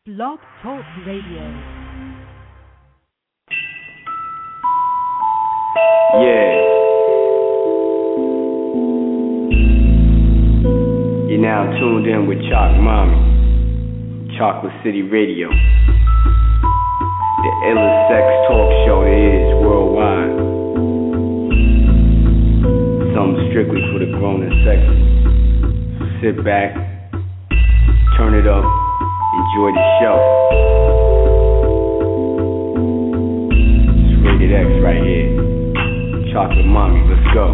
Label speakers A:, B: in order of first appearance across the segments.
A: Blog Talk Radio.
B: Yeah. You're now tuned in with Chalk Mommy, Chocolate City Radio, the illest sex talk show there is worldwide. Something strictly for the grown and sexy. Sit back, turn it up, enjoy the show. It's Rated X right here. Chocolate Mommy, let's go.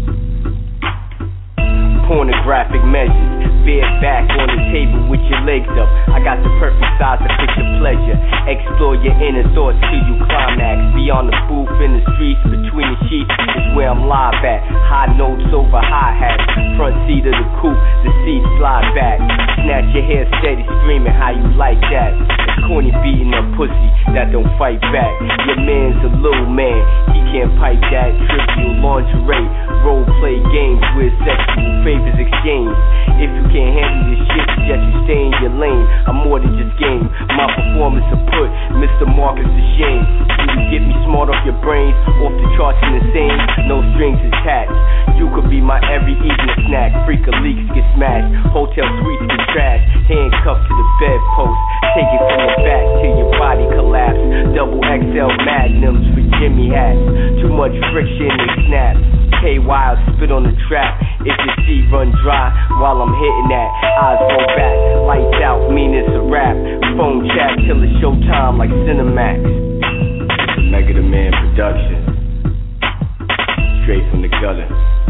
B: Pornographic measures, bareback on the table with your legs up. I got the perfect size to fit your pleasure. Explore your inner thoughts till you climax. Beyond the booth in the streets, between the sheets is where I'm live at. High notes over hi-hats. Front seat of the coupe, the seat slide back. Snatch your hair steady, screaming how you like that. It's corny beating up pussy that don't fight back. Your man's a little man, he can't pipe that. Trivial lingerie, role play games with sexual favors exchanged. If you can't handle this shit, suggest you stay in your lane. I'm more than just game. My performance will put Mr. Marcus to shame. You get me smart off your brains, off the charts and insane. No strings attached. You could be my every evening snack. Freak of leaks get smashed. Hotel suites get trashed. Handcuffed to the bedpost. Take it from the back till your body collapse. Double XL magnums for Jimmy hats. Too much friction, they snap. KY spit on the trap. If your seat run dry while I'm hitting that, eyes roll back, lights out, mean it's a rap. Phone chat till it's showtime like Cinemax. Mega the Man production, straight from the gutter.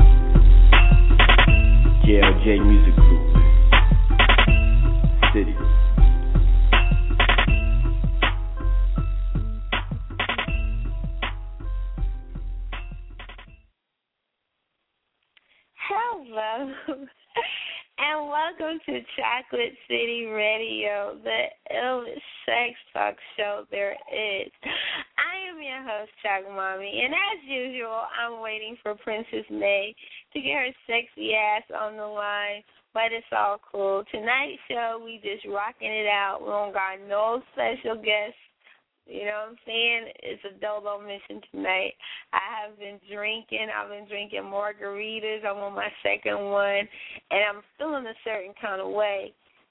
B: JLJ Music Group, City.
C: Hello, and welcome to Chocolate City Radio, the illest sex talk show there is. I am your host, Chalk Mommy, and as usual, I'm waiting for Princess May to get her sexy ass on the line, but it's all cool. Tonight's show, we just rocking it out. We don't got no special guests. You know what I'm saying? It's a dolo mission tonight. I have been drinking. I've been drinking margaritas. I'm on my second one, and I'm feeling a certain kind of way.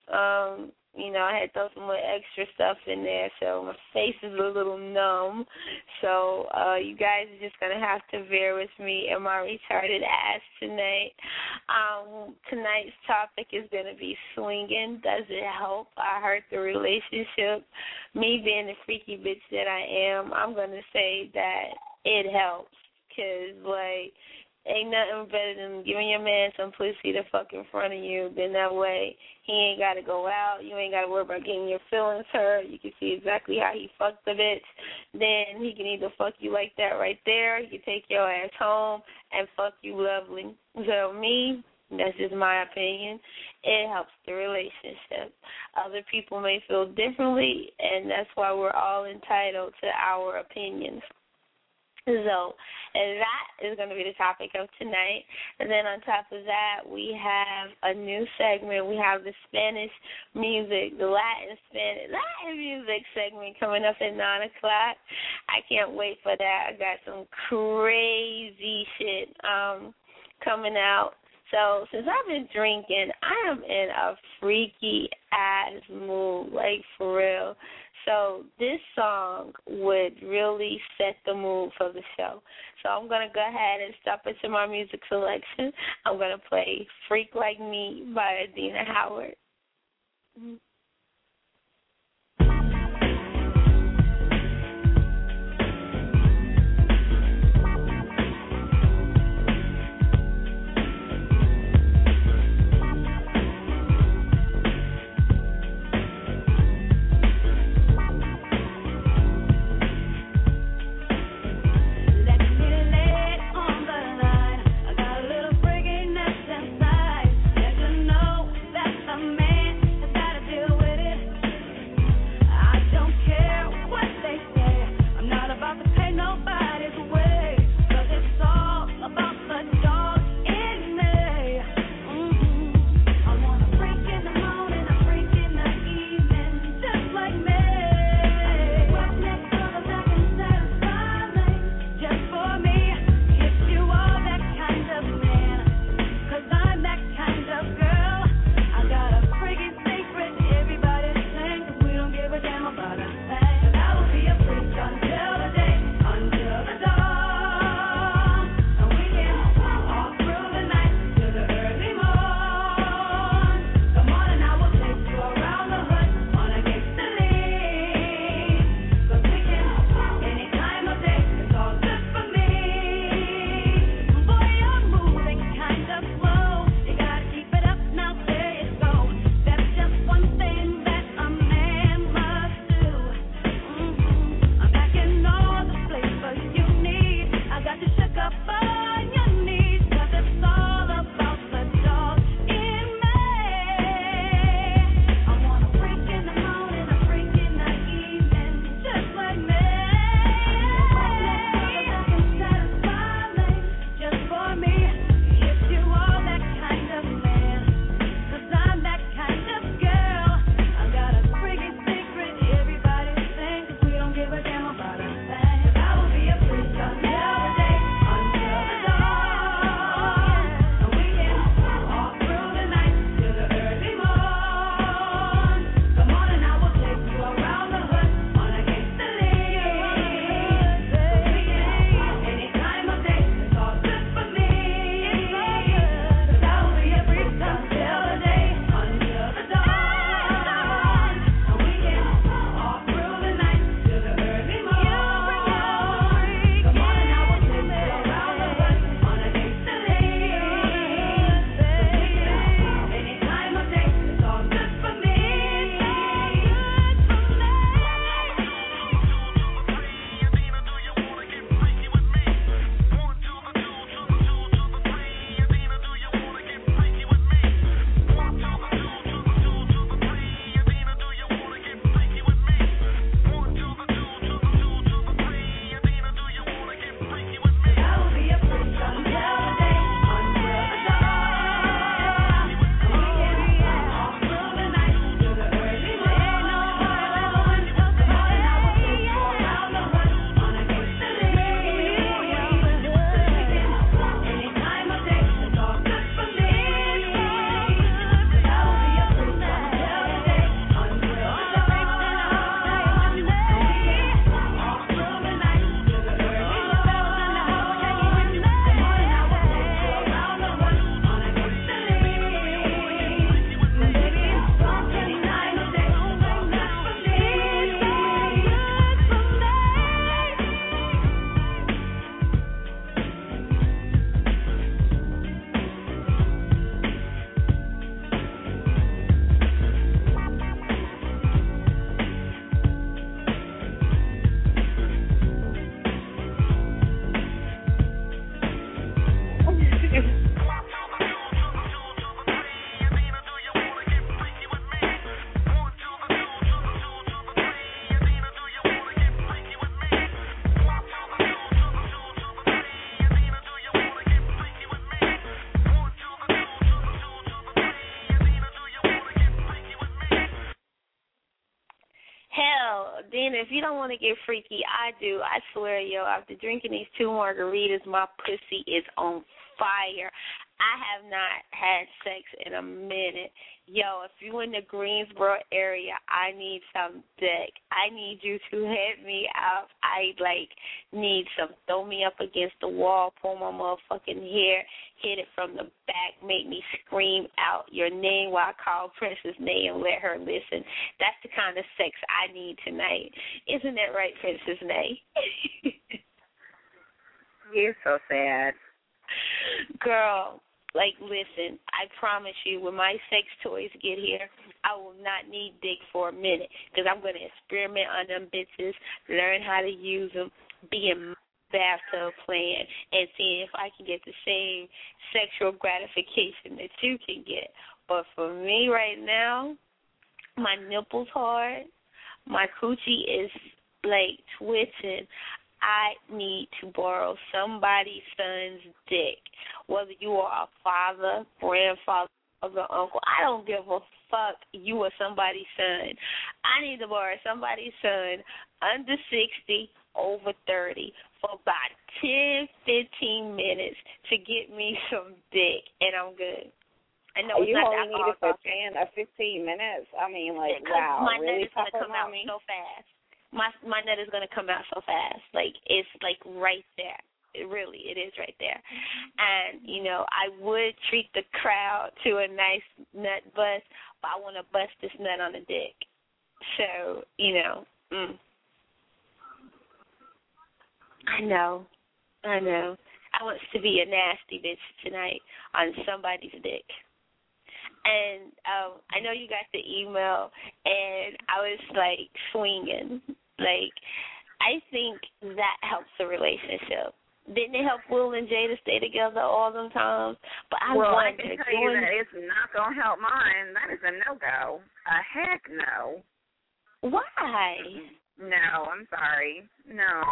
C: I had throw some little extra stuff in there, so my face is a little numb. So you guys are just going to have to bear with me and my retarded ass tonight. Tonight's topic is going to be swinging. Does it help or hurt the relationship? Me being the freaky bitch that I am, I'm going to say that it helps because, ain't nothing better than giving your man some pussy to fuck in front of you. Then that way he ain't got to go out. You ain't got to worry about getting your feelings hurt. You can see exactly how he fucked the bitch. Then he can either fuck you like that right there. He can take your ass home and fuck you lovely. So me, that's just my opinion. It helps the relationship. Other people may feel differently, and that's why we're all entitled to our opinions. So that is going to be the topic of tonight. And then on top of that, we have a new segment. We have the Spanish music, the Latin music segment coming up at 9 o'clock. I can't wait for that. I got some crazy shit coming out. So since I've been drinking, I am in a freaky-ass mood, for real. So this song would really set the mood for the show. So I'm going to go ahead and step into my music selection. I'm going to play Freak Like Me by Adina Howard. Mm-hmm.
D: Know that a man has got to do
C: Hell, then if you don't want to get freaky, I do. I swear, yo, after drinking these 2 margaritas, my pussy is on fire. I have not had sex in a minute. Yo, if you in the Greensboro area, I need some dick. I need you to hit me up. I, need some. Throw me up against the wall, pull my motherfucking hair, hit it from the back, make me scream out your name while I call Princess Nay and let her listen. That's the kind of sex I need tonight. Isn't that right, Princess Nay?
A: You're so sad.
C: Girl, listen, I promise you, when my sex toys get here, I will not need dick for a minute because I'm going to experiment on them bitches, learn how to use them, be in my bathtub playing, and seeing if I can get the same sexual gratification that you can get. But for me right now, my nipple's hard, my coochie is, twitching. I need to borrow somebody's son's dick, whether you are a father, grandfather, or uncle. I don't give a fuck. You are somebody's son. I need to borrow somebody's son under 60, over 30 for about 10, 15 minutes to get me some dick, and I'm good. I know it's
A: you
C: not
A: only need it for 10 or 15 minutes? I mean, wow,
C: my
A: really,
C: nut is going to come out so fast. My nut is going to come out so fast. It's right there. It is right there. And, I would treat the crowd to a nice nut bust, but I want to bust this nut on the dick. So, I know. I want to be a nasty bitch tonight on somebody's dick. And I know you got the email, and I was, swinging. I think that helps the relationship. Didn't it help Will and Jay to stay together all them times? But I
A: I can tell you that it's not going to help mine. That is a no-go. A heck no.
C: Why?
A: No, I'm sorry. No,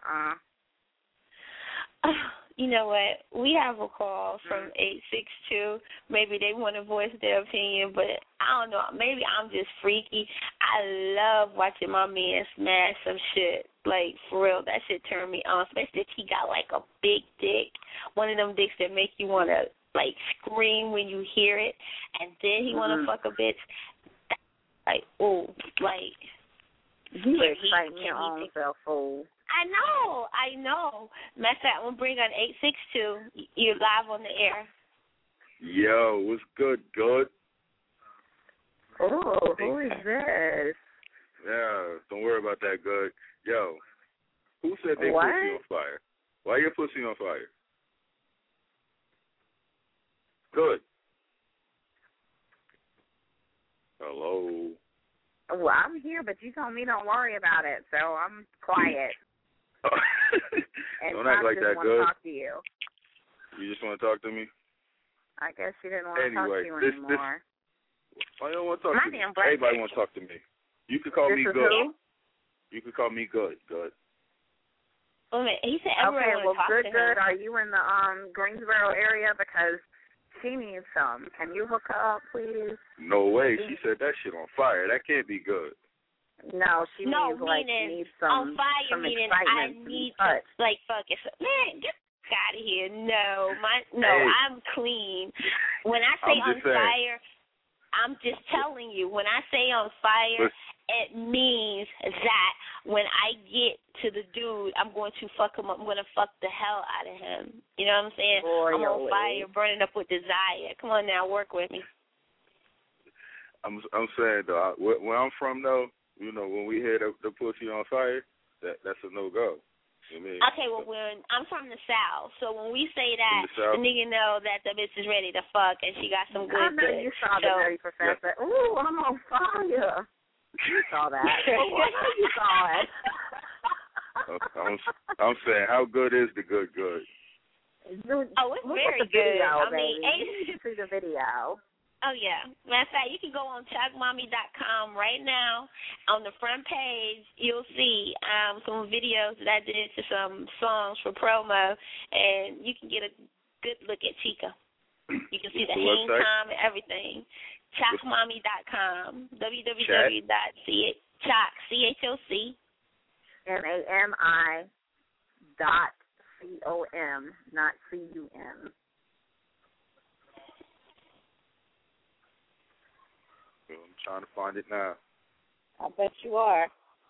C: You know what? We have a call from 862. Maybe they want to voice their opinion, but I don't know. Maybe I'm just freaky. I love watching my man smash some shit. For real, that shit turned me on, especially if he got, a big dick. One of them dicks that make you want to, scream when you hear it, and then he want to fuck a bitch.
A: You excite me on yourself, fool.
C: I know. Matter of fact, I'm going to bring on 862. You're live on the air.
D: Yo, what's good, good?
A: Oh, who is this?
D: Yeah, don't worry about that, good. Yo, who said they pussy on fire? Why your pussy on fire? Good. Hello?
A: Well, I'm here, but you told me don't worry about it, so I'm quiet.
D: Don't act like that, good.
A: I just want to talk to you.
D: You just want to talk to me?
A: I guess she didn't want to talk to you anymore.
D: Why don't want to talk to me? Everybody want to talk to me. You could call me good.
A: Who?
D: You could call me good, good.
C: Wait a minute, he said everyone want to talk to him.
A: Good. Are you in the Greensboro area? Because she needs some. Can you hook her up, please?
D: No way. She said that shit on fire. That can't be good.
A: No, she needs some
C: on fire,
A: some
C: meaning
A: excitement.
C: I need to, fuck it. Man, get out of here. I'm clean. When I say on fire, I'm just telling you. When I say on fire, it means that when I get to the dude, I'm going to fuck him up. I'm going to fuck the hell out of him. You know what I'm saying? I'm on fire, burning up with desire. Come on now, work with me.
D: I'm saying, though, where I'm from, though, when we hear the pussy on fire, that's a no-go. You know what I mean?
C: Okay, well, I'm from the South, so when we say that, the nigga know that the bitch is ready to fuck and she got some good dick.
A: I know you saw the Dirty Professor. Yeah. Ooh, I'm on fire. You saw that. I know you saw it.
D: I'm saying, how good is the good?
C: It's very good.
A: I mean, you can see the video.
C: Oh, yeah. Matter of fact, you can go on ChalkMommy.com right now. On the front page, you'll see some videos that I did to some songs for promo, and you can get a good look at Chica. You can see the hang time and everything. ChalkMommy.com, www.chmommy.com. Choc, CHOC.
A: MAMI.COM, not CUM.
D: I'm trying to find it now.
A: I bet you are.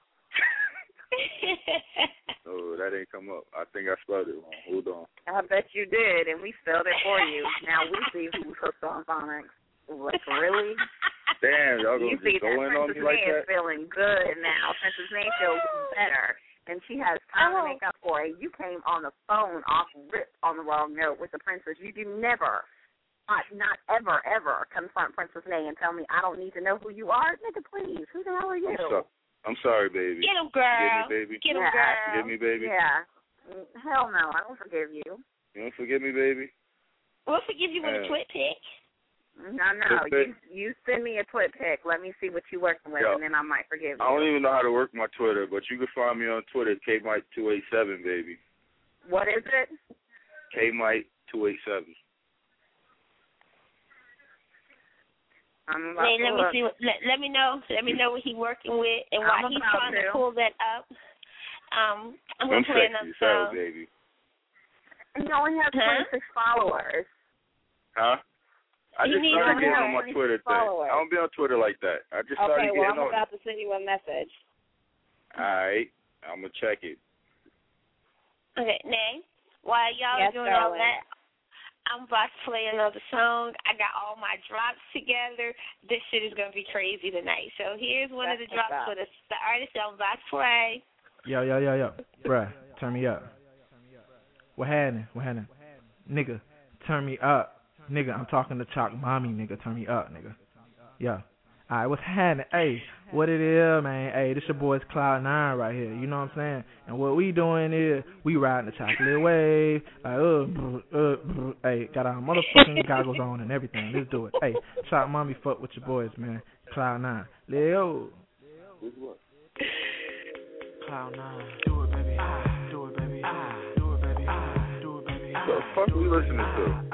D: Oh, that ain't come up. I think I spelled it wrong. Hold on.
A: I bet you did, and we spelled it for you. Now we see who's hooked on phonics. Like, really?
D: Damn, y'all gonna
A: you see
D: just go in on me like that?
A: Princess May is feeling good now. Princess May feels better, and she has time to make up for it. You came on the phone off rip on the wrong note with the princess. You do never, not ever, ever confront Princess May and tell me I don't need to know who you are. Nigga, please. Who the hell are you?
D: I'm sorry, baby.
C: Get him, girl.
D: Forgive me, baby.
C: Get him, girl.
D: Forgive me, baby.
A: Yeah. Hell no, I don't forgive you.
D: You don't forgive me, baby?
C: We'll forgive you with a twit pic.
A: No. You send me a twit pic. Let me see what you're working with, and then I might forgive you.
D: I don't even know how to work my Twitter, but you can find me on Twitter, KMike287, baby.
A: What is it?
D: KMike287.
C: Let me see. Let me know what he's working with and why he's trying to pull that up. I'm gonna play another song.
D: Baby.
A: And you only have 26 followers.
D: Huh? I just started getting on my Twitter thing. I don't be on Twitter like that. I just started getting on.
A: Okay, well, I'm about to send you a message.
D: All right, I'm gonna check it.
C: Okay, Nay, while y'all are doing all that, I'm about to play another song. I got all my drops together. This shit is going to be crazy tonight. So here's one of the drops for the artist I'm about to play.
E: Yo. Bruh, turn me up. What happening? Nigga, turn me up. Nigga, I'm talking to Choc Mommy, nigga. Turn me up, nigga. Yeah. All right, what's happening? Hey, what it is, man? Hey, this your boy's Cloud9 right here. You know what I'm saying? And what we doing is we riding the chocolate wave. Hey, got our motherfucking goggles on and everything. Let's do it. Hey, Choc Mommy, fuck with your boys, man. Cloud9. Leo. Cloud9. Do it, baby. Do it, baby. Do it, baby. Do it, baby.
D: What the fuck are we listening to?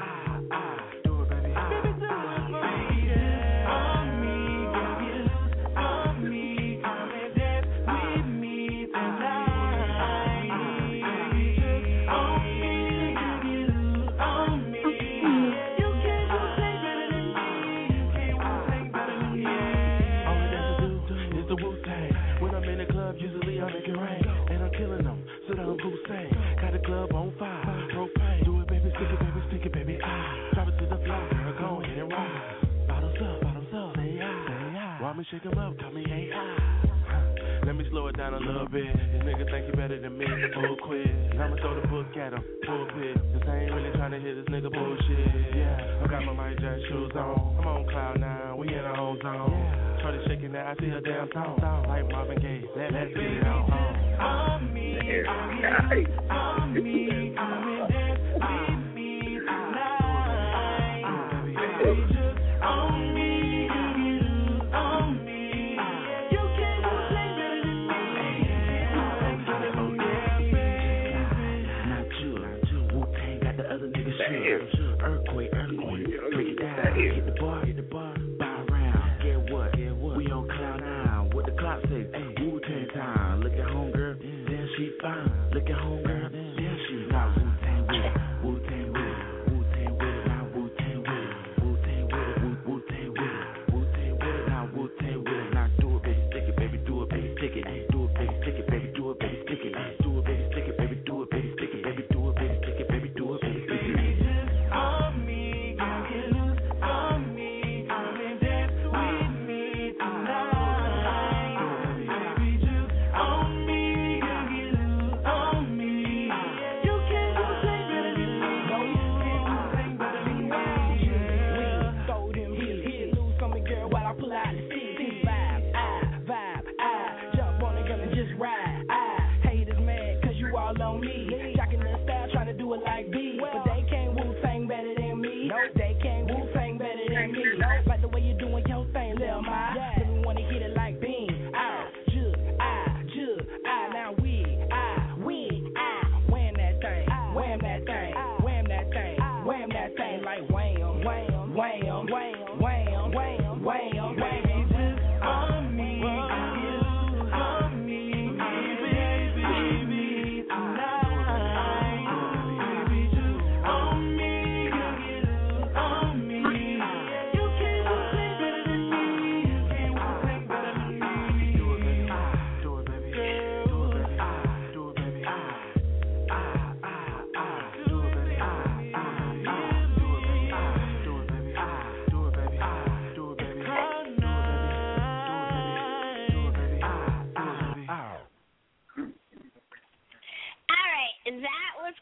F: Shake him up, tell me hey Let me slow it down a little bit. This nigga think he better than me. Full quiz. I'ma throw the book at him. Full pit. Cause I ain't really trying to hit this nigga bullshit. Yeah, I got my Mike Jack shoes on. I'm on Cloud9. We in our own zone. Yeah. Shorty shaking that. I see her damn song. Like Marvin Gaye. Let's get it on. On me. On me. Come and dance with me tonight. Baby, just on me. Earthquake, break it down, hit the bar, buy around, get what, we on Cloud9, what the clock say, Wu-Tang time, look at homegirl, damn she fine, look at homegirl, damn she not Wu-Tang with it, Wu-Tang with it, Wu-Tang with it, not Wu-Tang with it, Wu-Tang with it, Wu-Tang with it, Wu-Tang with it, not Wu-Tang with it, not do it, baby, stick it, baby, do it, baby, stick it, do it, baby, stick it, baby, do it, baby, stick it, do it, baby, stick it, baby, do it, baby, stick it, baby, do it, baby, stick it, baby, do it, baby, stick it.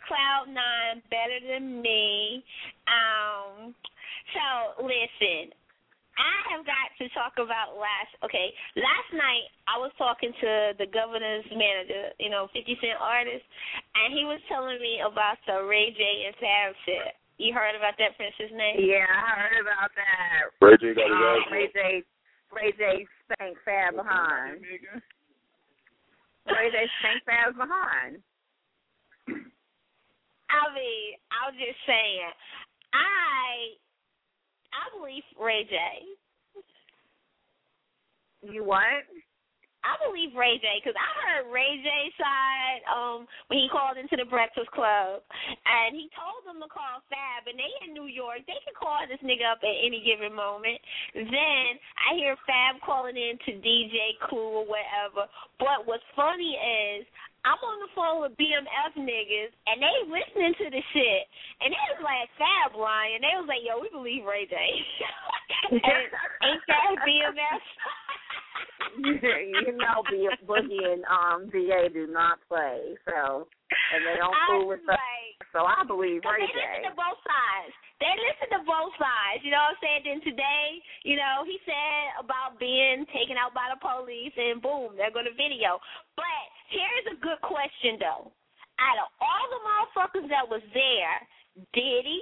C: Cloud9 better than me. So listen, I have got to talk about last night I was talking to the governor's manager, 50 Cent artist, and he was telling me about the Ray J and Fab shit. You heard about that, Princess Nate?
A: Yeah, I heard about that.
D: Ray J got his ass
A: Ray J spanked Fab behind. Ray J spanked Fab behind.
C: I mean, I was just saying, I believe Ray J.
A: You what?
C: I believe Ray J, because I heard Ray J's side when he called into the Breakfast Club, and he told them to call Fab, and they in New York. They can call this nigga up at any given moment. Then I hear Fab calling in to DJ Clue or whatever. But what's funny is I'm on the phone with BMF niggas, and they listening to the shit, and they was like, Fab lying. They was like, yo, we believe Ray J. Ain't that BMF?
A: Boogie and DA do not play, so, and they don't fool with us. So I believe Ray J.
C: They listen to both sides. They listen to both sides, you know what I'm saying? Then today, he said about being taken out by the police, and boom, they're going to video. But here's a good question, though. Out of all the motherfuckers that was there, Diddy,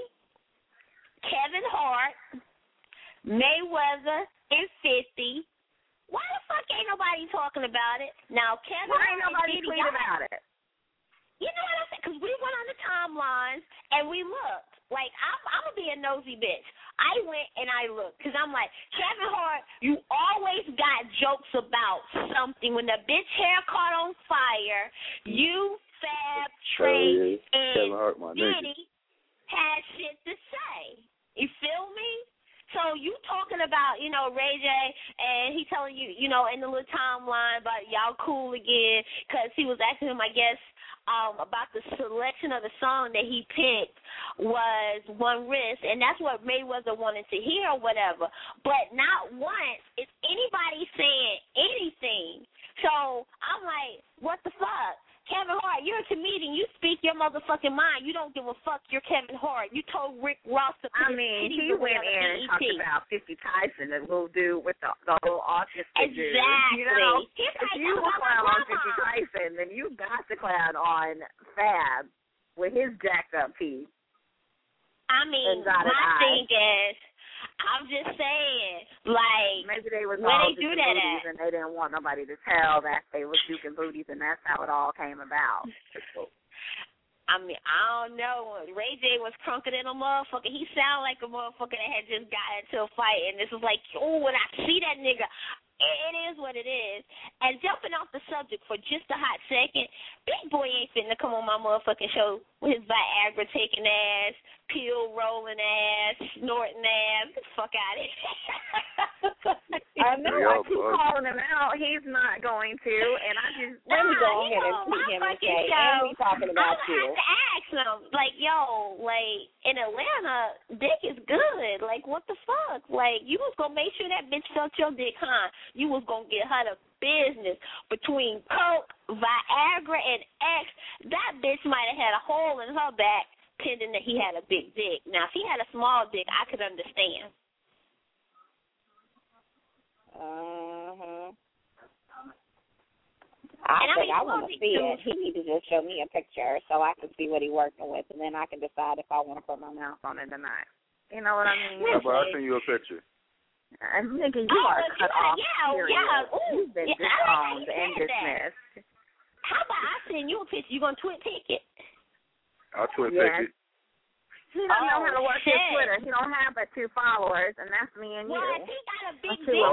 C: Kevin Hart, Mayweather, and 50, why the fuck ain't nobody talking about it? Now, Kevin Hart
A: ain't nobody
C: and Diddy
A: tweet about it?
C: You know what I'm saying? Because we went on the timelines, and we looked. Like, I'm going to be a nosy bitch. I went and I looked because I'm like, Kevin Hart, you always got jokes about something. When the bitch hair caught on fire, you, Fab, Trey, and Diddy had shit to say. You feel me? So you talking about, Ray J, and he telling you, in the little timeline about y'all cool again because he was asking him, I guess, about the selection of the song that he picked was One Wrist, and that's what Mayweather wanted to hear or whatever. But not once is anybody saying anything. So I'm like, what the fuck? Kevin Hart, you're a comedian. You speak your motherfucking mind. You don't give a fuck. You're Kevin Hart. You told Rick Ross to put
A: he went in and talked about 50 Tyson, the little dude with the little autistic dude.
C: Exactly.
A: If you will clown on 50 Tyson, then you got to clown on Fab with his jacked up teeth.
C: I mean, my thing is, I'm just saying, like,
A: maybe they were
C: where
A: all
C: they do that at,
A: and they didn't want nobody to tell that they were juking booties, and that's how it all came about.
C: I mean, I don't know. Ray J was crunker than a motherfucker. He sounded like a motherfucker that had just got into a fight, and this was like, oh, when I see that nigga, it is what it is. And jumping off the subject for just a hot second, Big Boy ain't fitting to come on my motherfucking show with his Viagra taking ass, pill rolling ass, snorting ass. Get the fuck out of here.
A: I know. I keep calling him out. He's not going to, and I just
G: let me go ahead and see him and say, and we talking about you.
C: I have to ask him, like, yo, like, in Atlanta, dick is good. Like, what the fuck? Like, you was gonna make sure that bitch felt your dick, huh? You was gonna get her the business between coke, Viagra, and X. That bitch might have had a hole in her back, pending that he had a big dick. Now, if he had a small dick, I could understand.
G: I want to see it. He needs to just show me a picture so I can see what he's working with, and then I can decide if I want to put my mouth on it or not.
A: You know what I mean?
D: Yeah, but I'll send you a picture.
A: I'm thinking you are cut off. Period.
C: Ooh,
A: you've been disowned and dismissed.
C: How about I send you a picture? You gonna twit pick it?
D: I'll twit pick it.
A: He don't know how to work his Twitter. He don't have but 2 followers, and that's me and you.
C: Well, he got a big dick.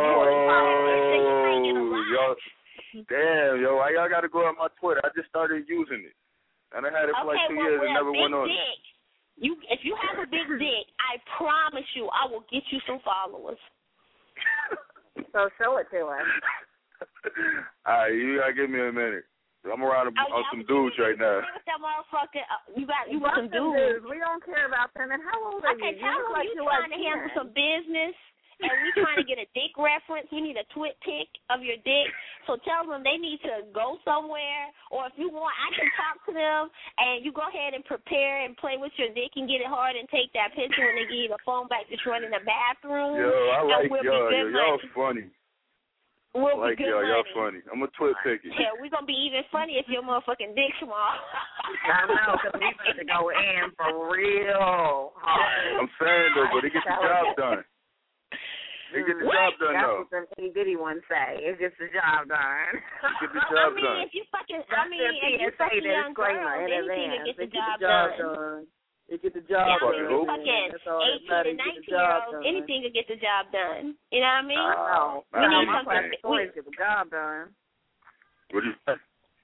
D: Y'all, damn, yo, why y'all got to go on my Twitter? I just started using it, and I had it for like 2 years and never went on it.
C: If you have a big dick, I promise you, I will get you some followers.
A: So show it to us.
D: All right, you gotta give me a minute. I'm around on some dudes right now.
C: That motherfucker, you got some
A: dudes. We don't care about them. And how old are you?
C: Okay, tell him you trying to handle some business, and we trying to get a dick reference. We need a twit pic of your dick. So tell them they need to go somewhere, or if you want, I can talk to them, and you go ahead and prepare and play with your dick and get it hard and take that picture when they give you the phone back to run in the bathroom.
D: Yo, I like y'all. Y'all
C: money.
D: funny.
C: We'll
D: I like
C: be good
D: y'all.
C: money.
D: Y'all funny. I'm a twit pick it.
C: Yeah, we're going to be even funny if your motherfucking dick small.
A: I know, because we about to go in for real hard.
D: I'm saying, though, but it gets the job done. It gets the job done, though.
A: That's what some itty bitty ones say. It gets the job done.
D: It gets the job done.
C: If you fucking,
A: if you fucking young girls, anything to get the job done.
E: It get the job
C: done.
D: Fucking who?
C: Fucking 18 and 19-year-olds, anything to get the job done. You know what I mean? We need something.
A: Toys get the job done.
D: What you say?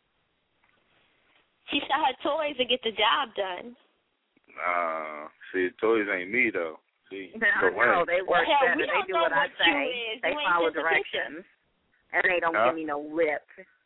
C: She said her toys to get the job done.
D: See, toys ain't me, though. See,
A: no, they work better. They do what I say. They follow directions. And they don't give me no lip.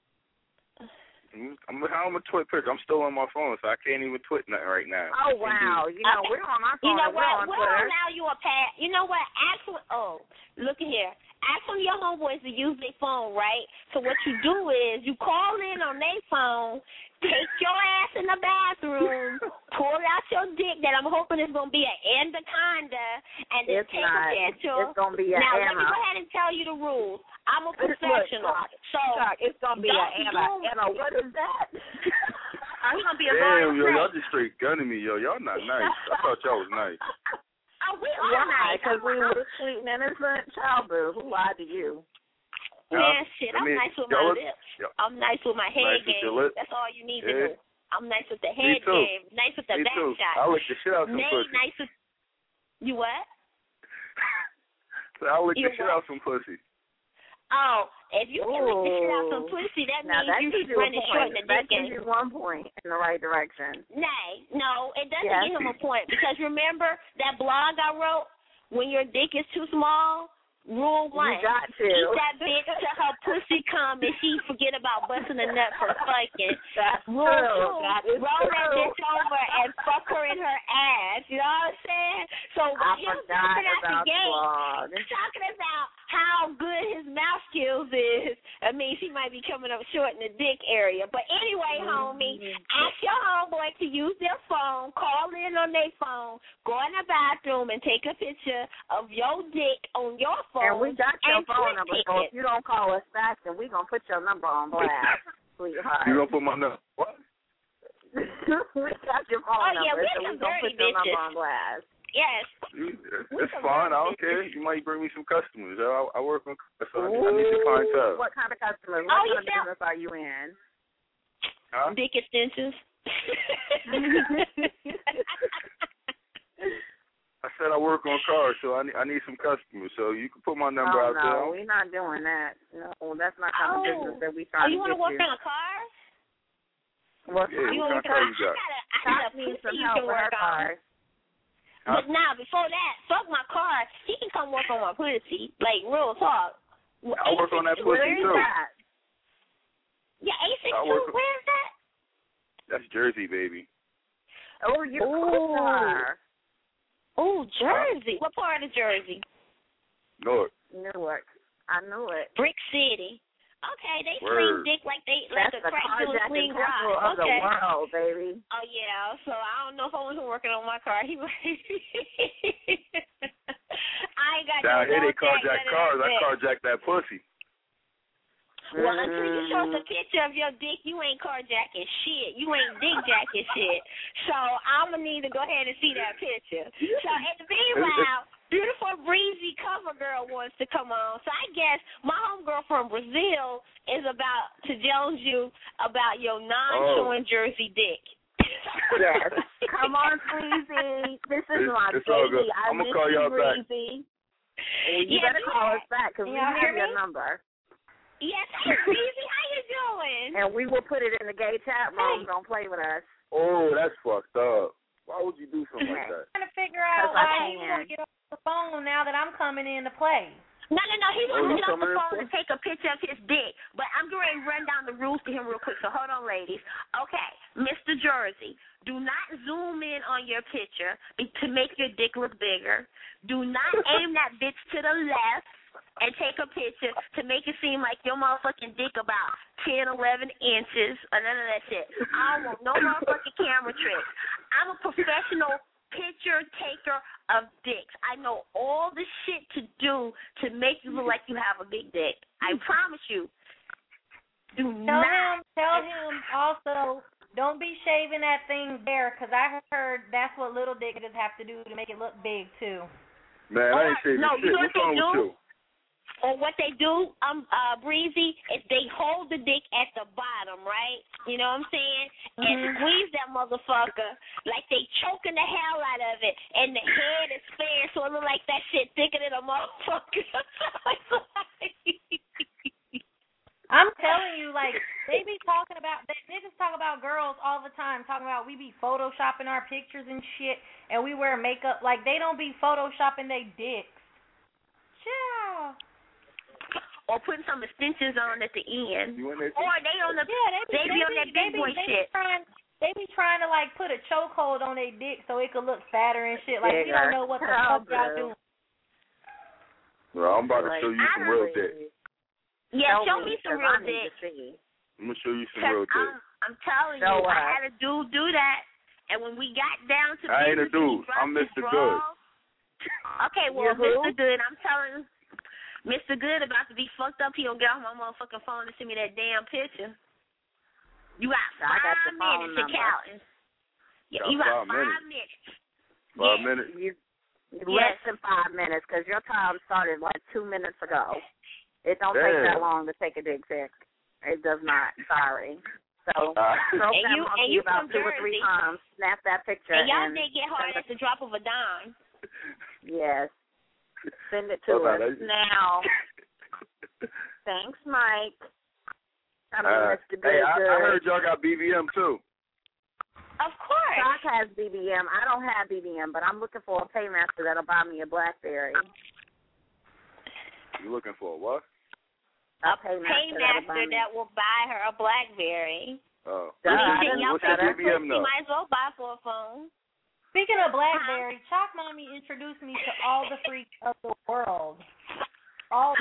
D: I'm a twit picker. I'm still on my phone, so I can't even twit nothing right now.
A: Oh, wow. You know, we're on our phone.
C: You know what?
A: We'll
C: allow you a pad. You know what? Look at here. Ask one of your homeboys to use their phone, right? So what you do is you call in on their phone, take your ass in the bathroom, pull out your dick that I'm hoping is going to be an anaconda, and then take a picture.
A: It's going to be an
C: Now,
A: Anna.
C: let me go ahead and tell you the rules. I'm a professional.
A: It's going to be an Anna. Anna, what is that? I'm going to be a
D: damn, yo, y'all just straight gunning me, yo. Y'all not nice. I thought y'all was nice.
C: Oh, we are nice.
A: Because we were sweet and innocent childhood. Who lied to you?
C: Man, shit, I'm nice with my lips. I'm nice with my head game. That's all you need to know. I'm nice with the head game. Nice with the back shot.
D: I lick the shit out some pussy.
C: Nice with... You what?
D: I lick the shit out some pussy.
C: Oh, if you can lick the shit out some pussy, that means you running short in the dick game.
A: That gives you 1 point in the right direction.
C: Nay, no, it doesn't give him a point. Because remember that blog I wrote, when your dick is too small? Rule 1.
A: You got to.
C: Eat that bitch till her pussy come and she forget about busting a nut for fucking.
A: That's
C: Rule 2. Roll that bitch over and fuck her in her ass. You know what I'm saying? So when you're talking out the game, talking about how good his mouth skills is, I mean, she might be coming up short in the dick area. But anyway, homie, ask your homeboy to use their phone, call in on their phone, go in the bathroom and take a picture of your dick on your phone.
A: And we got your phone number, so if you don't call us back, then we're going to put your number on blast, sweetheart.
D: You going to put my number? What?
A: We got your phone number, so we're going to put your number on blast.
C: Yes.
D: It's fine. I don't care. You might bring me some customers. I work on customers. I need to find out.
A: What kind of customers? What kind of business are you in?
D: Huh?
C: Dick extensions.
D: I said I work on cars, so I need some customers. So you can put my number out there.
A: No, we're not doing that. No, that's not kind of business that we try to get
C: you want to work on a car?
A: What
D: kind of car you got?
C: I got
A: need some help with her car.
C: But now, before that, fuck my car. He can come work on my pussy. Like, real talk.
D: I work on that pussy, too.
C: Yeah, A62, where is that?
D: That's Jersey, baby.
A: Oh, you're close to her.
C: Oh, Jersey. What part of Jersey?
D: Newark.
A: I knew it.
C: Brick City. Okay, they sling dick like a crack dealer sling rock.
A: Of the world, baby.
C: Oh yeah, so I don't know if I was working on my car. I ain't got
D: down here they
C: carjack
D: cars. I carjacked that pussy.
C: Well, until you show us a picture of your dick, you ain't carjacking shit. You ain't dick jacking shit. So I'm gonna need to go ahead and see that picture. So in the meanwhile, beautiful breezy cover girl wants to come on. So I guess my homegirl from Brazil is about to jones you about your non-showing Jersey dick.
A: Yes. Come on, Breezy. This is my baby.
D: I'm going to call y'all back.
A: You better call us back because we have your number.
C: Yes, hey, Breezy, how you doing?
A: And we will put it in the gay chat room. Don't play with us.
D: Oh, that's fucked up. Why would you do something like that?
H: I'm trying to figure out why you want to get off the phone now that I'm coming in to play.
C: No. He wants to get off the phone and take a picture of his dick. But I'm going to run down the rules to him real quick. So hold on, ladies. Okay.
I: Mr. Jersey, do not zoom in on your picture to make your dick look bigger. Do not aim that bitch to the left and take a picture to make it seem like your motherfucking dick about 10, 11 inches or none of that shit. I don't want no motherfucking camera tricks. I'm a professional picture taker of dicks. I know all the shit to do to make you look like you have a big dick. I promise you. Tell
H: him also, don't be shaving that thing bare, because I heard that's what little dickers have to do to make it look big, too.
D: Man, I ain't shaving shit. What's wrong with you?
I: Or what they do, Breezy, is they hold the dick at the bottom, right? You know what I'm saying? And squeeze that motherfucker like they choking the hell out of it. And the head is fair, so it look like that shit thicker than a motherfucker.
H: I'm telling you, like, they be talking about, niggas talk about girls all the time, talking about we be photoshopping our pictures and shit, and we wear makeup. Like, they don't be photoshopping they dicks. Chill.
I: Or putting some extensions on at the end. Or they on the they be on that big boy shit.
H: They be trying to like put a chokehold on their dick so it could look fatter and shit. Like we don't know what the fuck y'all doing.
D: Well, I'm about to show you some real dick.
I: Yeah, show me some real dick.
D: I'm gonna show you some real dick.
I: I'm telling you, I had a dude do that, and when we got down to
D: I ain't a dude. I'm Mr. Good.
I: Okay, well, Mr. Good, I'm telling you. Mr. Good about to be fucked up. He don't get off my motherfucking phone to send me that damn picture. You got 5 minutes to count. Yeah, you got 5 minutes.
D: 5 minutes?
A: Less than 5 minutes, because your time started like 2 minutes ago. It don't take that long to take a dick pic. It does not. Sorry. So,
I: and you
A: about 2 or 3 times. Snap that picture.
I: And y'all did get hard at the drop of a dime.
A: Yes. Send it to us now. Thanks, Mike.
D: Hey, I heard y'all got BBM too.
I: Of course.
A: Doc has BBM. I don't have BBM, but I'm looking for a paymaster that'll buy me a BlackBerry.
D: You looking for a what?
I: A paymaster that will buy her a BlackBerry.
D: Oh.
I: What's
D: your BBM though?
I: You might as well buy for a phone.
H: Speaking of BlackBerry, Chalk Mommy introduced me to all the freaks of the world. All of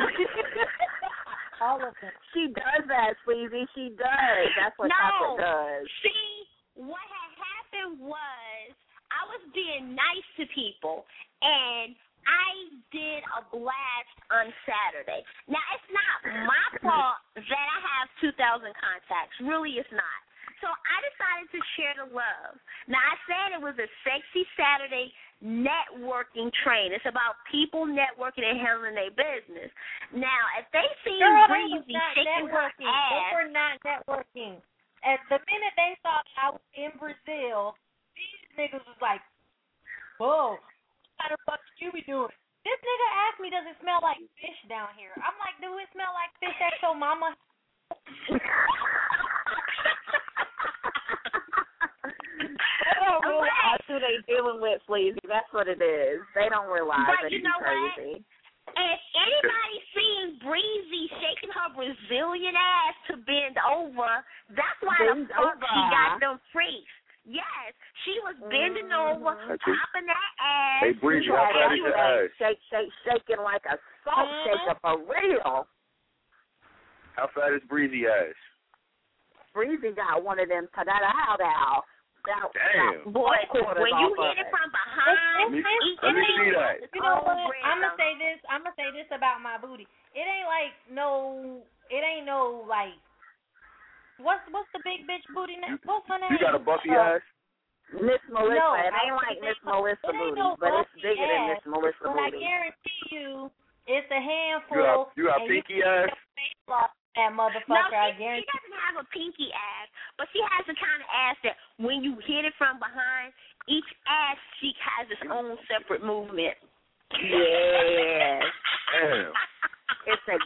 H: them.
A: She does that, Sleazy. She does. That's what Chocolate does.
I: See, what had happened was I was being nice to people, and I did a blast on Saturday. Now, it's not my fault that I have 2,000 contacts. Really, it's not. So I decided to share the love. Now, I said it was a sexy Saturday networking train. It's about people networking and handling their business. Now, if they see Breezy shaking her ass.
H: They were not networking. At the minute they saw I was in Brazil, these niggas was like, whoa, what the fuck you be doing? This nigga asked me, does it smell like fish down here? I'm like, do it smell like fish at your mama?
A: They don't realize who they dealing with, Sleazy. That's what it is. They don't realize that
I: you
A: she's crazy.
I: If anybody sees Breezy shaking her Brazilian ass to bend over, that's why the fuck she got them freaks. Yes, she was bending over, popping that ass.
D: Hey, Breezy, how fat is your ass?
A: Shaking like a salt shaker for real.
D: How fat is Breezy ass?
A: Breezy got one of them ta-da-da-da.
D: Damn.
I: Boy, when you hit it from behind,
D: let me see that.
H: You know what? I'm gonna say this about my booty. It ain't no like. What's the big bitch booty name? What's her name?
D: You got a Buffy ass?
A: Miss Melissa.
H: No,
A: it ain't like Miss Melissa booty, but it's bigger than Miss Melissa booty.
H: But I guarantee you, it's a handful.
D: You got pinky ass?
H: That motherfucker, I guarantee.
I: She doesn't have a pinky ass, but she has the kind of ass that when you hit it from behind, each ass cheek has its own separate movement.
A: Yes.
D: Damn.
A: It's a.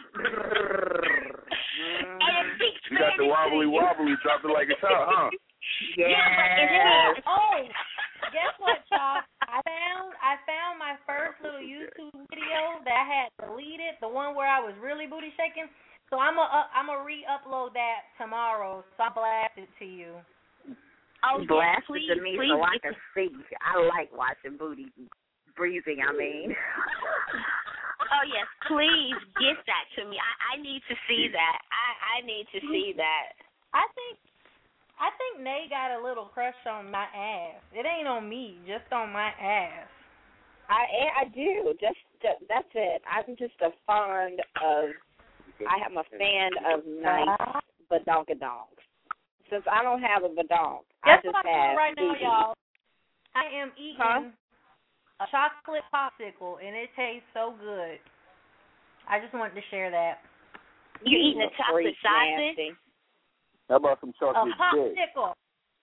D: You got the wobbly, drop it like it's hot, huh?
A: Yes.
H: Oh, guess what, y'all? I found my first little YouTube video that I had deleted, the one where I was really booty shaking. So I'm a re-upload that tomorrow, so I'll blast it to you.
I: Oh,
A: blast
I: yes, please,
A: it to me
I: please
A: so I can see. I like watching booty breathing, I mean.
I: Oh, yes, please get that to me. I need to see that. I need to see that.
H: I think Nate got a little crush on my ass. It ain't on me, just on my ass.
G: I do. Just that's it. I'm just a fan of nice badonkadonks. Since I don't have a badonk,
H: Guess
G: I just
H: what I'm
G: have
H: doing right now,
G: booty.
H: y'all? I am eating a chocolate popsicle, and it tastes so good. I just wanted to share that.
I: You eating a chocolate sausage?
G: Nasty.
D: How about some
H: A
D: chocolate dick?
H: popsicle.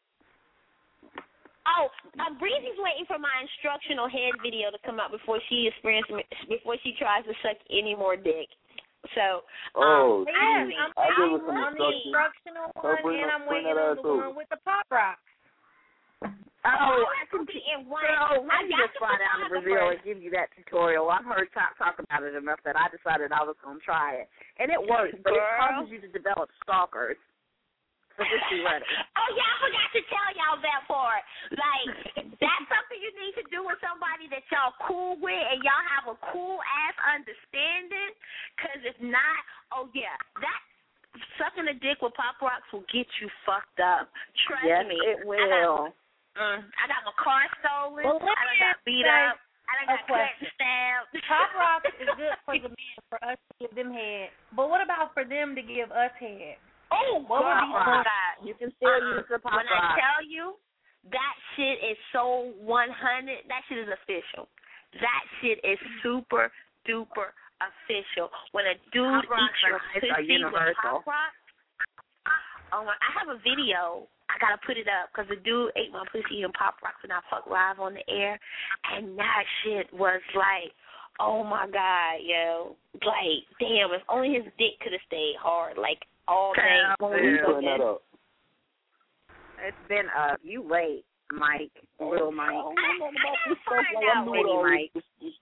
I: Oh, Breezy's waiting for my instructional head video to come out before she tries to suck any more dick. So,
D: Oh,
H: I'm
D: on
H: the instructional one, and I'm waiting on the one with the pop rock.
A: Oh, I can be in one. So let me just fly down to Brazil and give you that tutorial. I've heard talk about it enough that I decided I was going to try it. And it works, but it causes you to develop stalkers. So just be ready.
I: Oh, yeah, I forgot to tell y'all that part. Like, that's something you need to do with somebody that y'all cool with and y'all have a cool-ass understanding. Because if not, oh, yeah, that sucking a dick with Pop Rocks will get you fucked up. Trust me.
A: Yes, it will.
I: I got my car stolen.
H: Well,
I: I done got beat up. I done got cut and stabbed.
H: Pop Rocks is good for the men, for us to give them head. But what about for them to give us head?
I: Oh,
H: what would be
I: God.
A: You can still use the Pop
I: When I
A: Rock.
I: tell you, that shit is so 100. That shit is official. That shit is super duper official. When a dude eats your pussy with Pop Rock, oh my! I have a video. I gotta put it up because the dude ate my pussy and Pop Rocks and I fucked live on the air, and that shit was like, oh my God, yo, like damn, if only his dick could have stayed hard, like all day.
A: It's been you late, Mike, little Mike.
I: I gotta find that one.
A: Mike.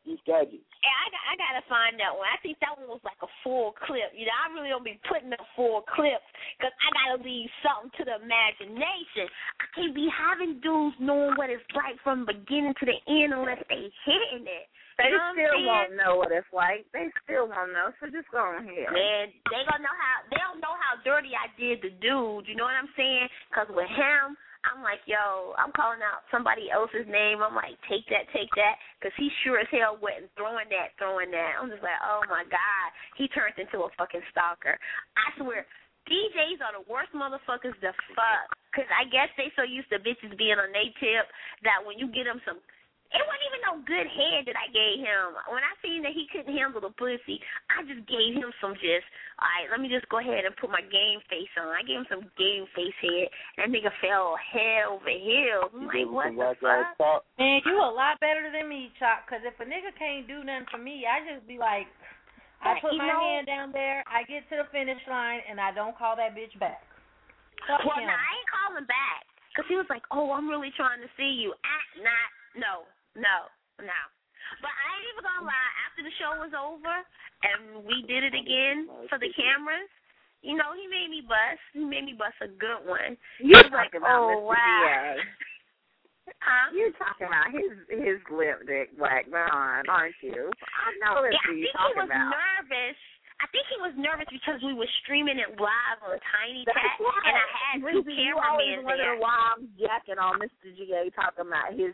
I: I gotta find that one. I think that one was like a full clip. You know, I really don't be putting up full clips because I gotta leave something to the imagination. I can't be having dudes knowing what it's like from the beginning to the end unless they hitting it.
A: They still won't know what it's like. They still won't know, so just go on here.
I: Man, they don't know how dirty I did the dude. You know what I'm saying? Because with him, I'm like, yo, I'm calling out somebody else's name. I'm like, take that, because he sure as hell wasn't throwing that. I'm just like, oh, my God. He turned into a fucking stalker. I swear, DJs are the worst motherfuckers to fuck, because I guess they so used to bitches being on their tip that when you get them some, it wasn't even no good head that I gave him. When I seen that he couldn't handle the pussy, I just gave him some all right, let me just go ahead and put my game face on. I gave him some game face head. That nigga fell head over heels. I'm like, what the fuck?
H: Man, you a lot better than me, Chop, because if a nigga can't do nothing for me, I just be like, I put my hand down there, I get to the finish line, and I don't call that bitch back.
I: Well, I ain't calling back, because he was like, oh, I'm really trying to see you. No. But I ain't even gonna lie. After the show was over and we did it again for the cameras, you know, he made me bust. He made me bust a good one.
A: You're
I: like,
A: talking about
I: oh,
A: Mr.
I: wow. Huh?
A: You're talking about his lip dick black man, aren't you? I know that's who you're talking about.
I: I think he was nervous because we were streaming it live on Tiny Chat, and I had two cameramen there.
A: You always wonder why I'm jacking on Mr. GA talking about his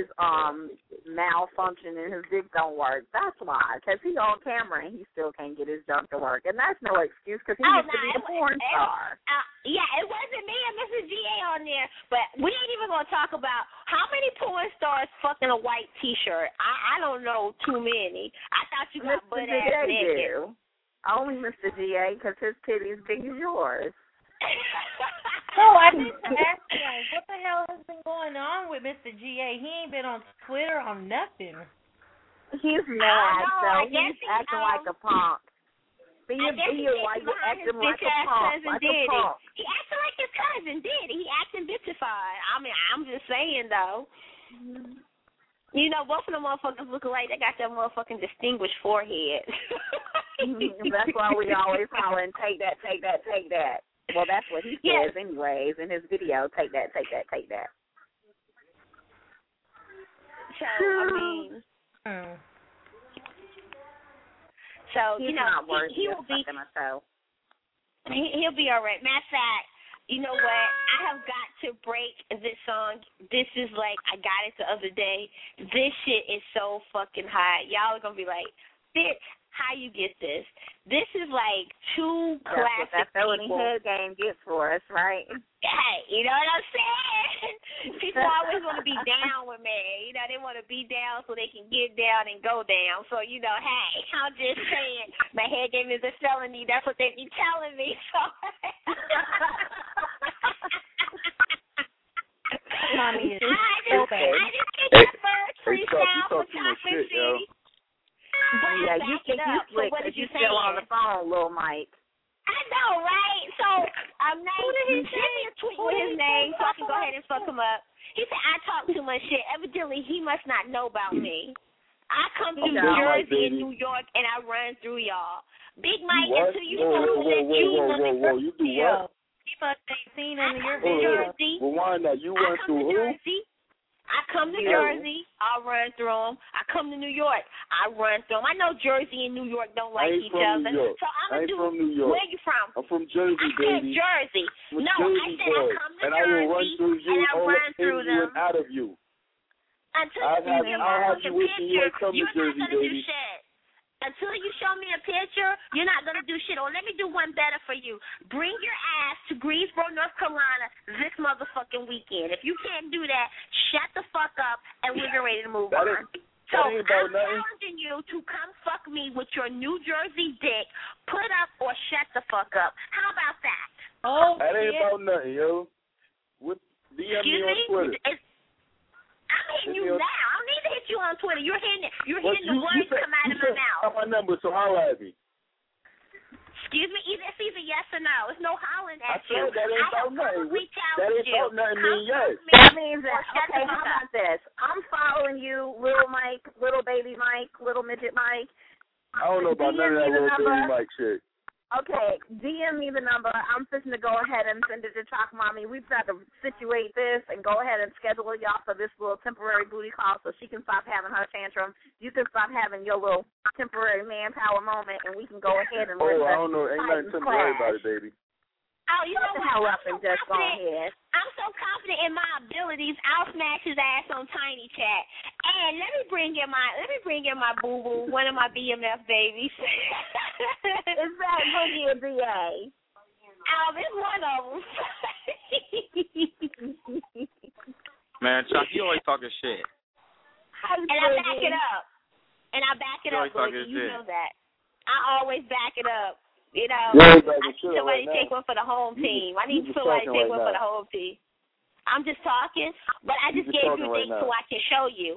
A: malfunction and his dick don't work. That's why, because he on camera and he still can't get his junk to work, and that's no excuse because he used to be a porn star.
I: Yeah, it wasn't me and Mr. GA on there, but we ain't even gonna talk about how many porn stars fucking a white T-shirt. I don't know too many. I thought you got butt ass naked.
A: Only Mr. GA, because his titty is big as yours.
H: No, I need to ask you guys, what the hell has been going on with Mr. GA? He ain't been on Twitter on nothing.
A: He's mad, so he's acting like a punk. Be a why you acting like a punk, like a punk.
I: He acting like his cousin did. He acting bitchified. I mean, I'm just saying, though. You know, both of them motherfuckers look alike. They got that motherfucking distinguished forehead.
A: That's why we always hollering, take that. Well, that's what he says anyways in his video. Take that, take that, take that.
I: So, I mean... So,
A: He's
I: you know,
A: not worthy
I: he
A: of
I: will be...
A: fucking a show.
I: He'll be all right. Matter of fact, you know what? I have got to break this song. This is like, I got it the other day. This shit is so fucking hot. Y'all are going to be like, bitch, how you get this? This is like two classic
A: That's what that felony
I: people.
A: head game gets for us, right?
I: Hey, you know what I'm saying? People always want to be down with me. You know, they want to be down so they can get down and go down. So, you know, hey, I'm just saying my head game is a felony. That's what they be telling me. So.
H: Mommy is
I: I just get that first freestyle for Chocolate City.
A: Yeah, you think you slick
I: because
A: you still on the phone, little Mike.
I: I know, right? So, I'm not even send me a tweet with his name so I can go ahead and fuck him up. He said, I talk too much shit. Evidently, he must not know about me. I come to New Jersey and New York, and I run through y'all. Big Mike, until you supposed to let
J: you do what?
H: He must have seen under your
I: video.
J: Rewind that. You went through who?
I: I come to Jersey, I run through them. I come to New York, I run through them. I know Jersey and New York don't like each other. So I'm going to do.
J: From New York.
I: Where you from?
J: I'm from Jersey,
I: I said
J: baby.
I: Jersey.
J: I'm
I: no,
J: Jersey
I: I said
J: boy.
I: I come to
J: and
I: Jersey,
J: I will run through you,
I: and I run through
J: you
I: them.
J: and out of you.
I: Until you give me a picture, you're not going to do shit. Until you show me a picture, you're not going to do shit. Or let me do one better for you. Bring your ass to Greensboro, North Carolina this motherfucking weekend. If you can't do that, shut the fuck up and we're ready to move on. So I'm challenging you to come fuck me with your New Jersey dick, put up or shut the fuck up. How about that?
H: Oh,
J: that ain't about nothing, yo. DM me on Twitter.
I: I'm hitting you now. I don't need to hit you on Twitter. You're hitting the words come out of my mouth.
J: You my number, so holler at me.
I: Excuse me? It's either yes or no. It's no hollering at you.
J: I said that ain't about nothing. That ain't about nothing mean yes.
A: That means that, okay, how about this? I'm following you, little Mike, little baby Mike, little midget Mike.
J: I don't know about none of that little baby Mike shit.
A: Okay, DM me the number. I'm fixing to go ahead and send it to Chalk Mommy. We've got to situate this and go ahead and schedule y'all for this little temporary booty call so she can stop having her tantrum. You can stop having your little temporary manpower moment, and we can go ahead and let
J: I don't know. Ain't nothing temporary about it, baby.
I: Oh, you know what?
A: I'm
I: so confident in my abilities. I'll smash his ass on Tiny Chat. And let me bring in my boo boo, one of my BMF babies.
A: Is that Boogie or BA?
I: It's one of them.
K: Man, Chuck, you always talking shit.
I: And I back it up. Boogie. You know that. I always back it up. You know, I need somebody to take one for the home team. I need somebody to take one for the home team. I'm just talking, but I just gave you a date so I can show you.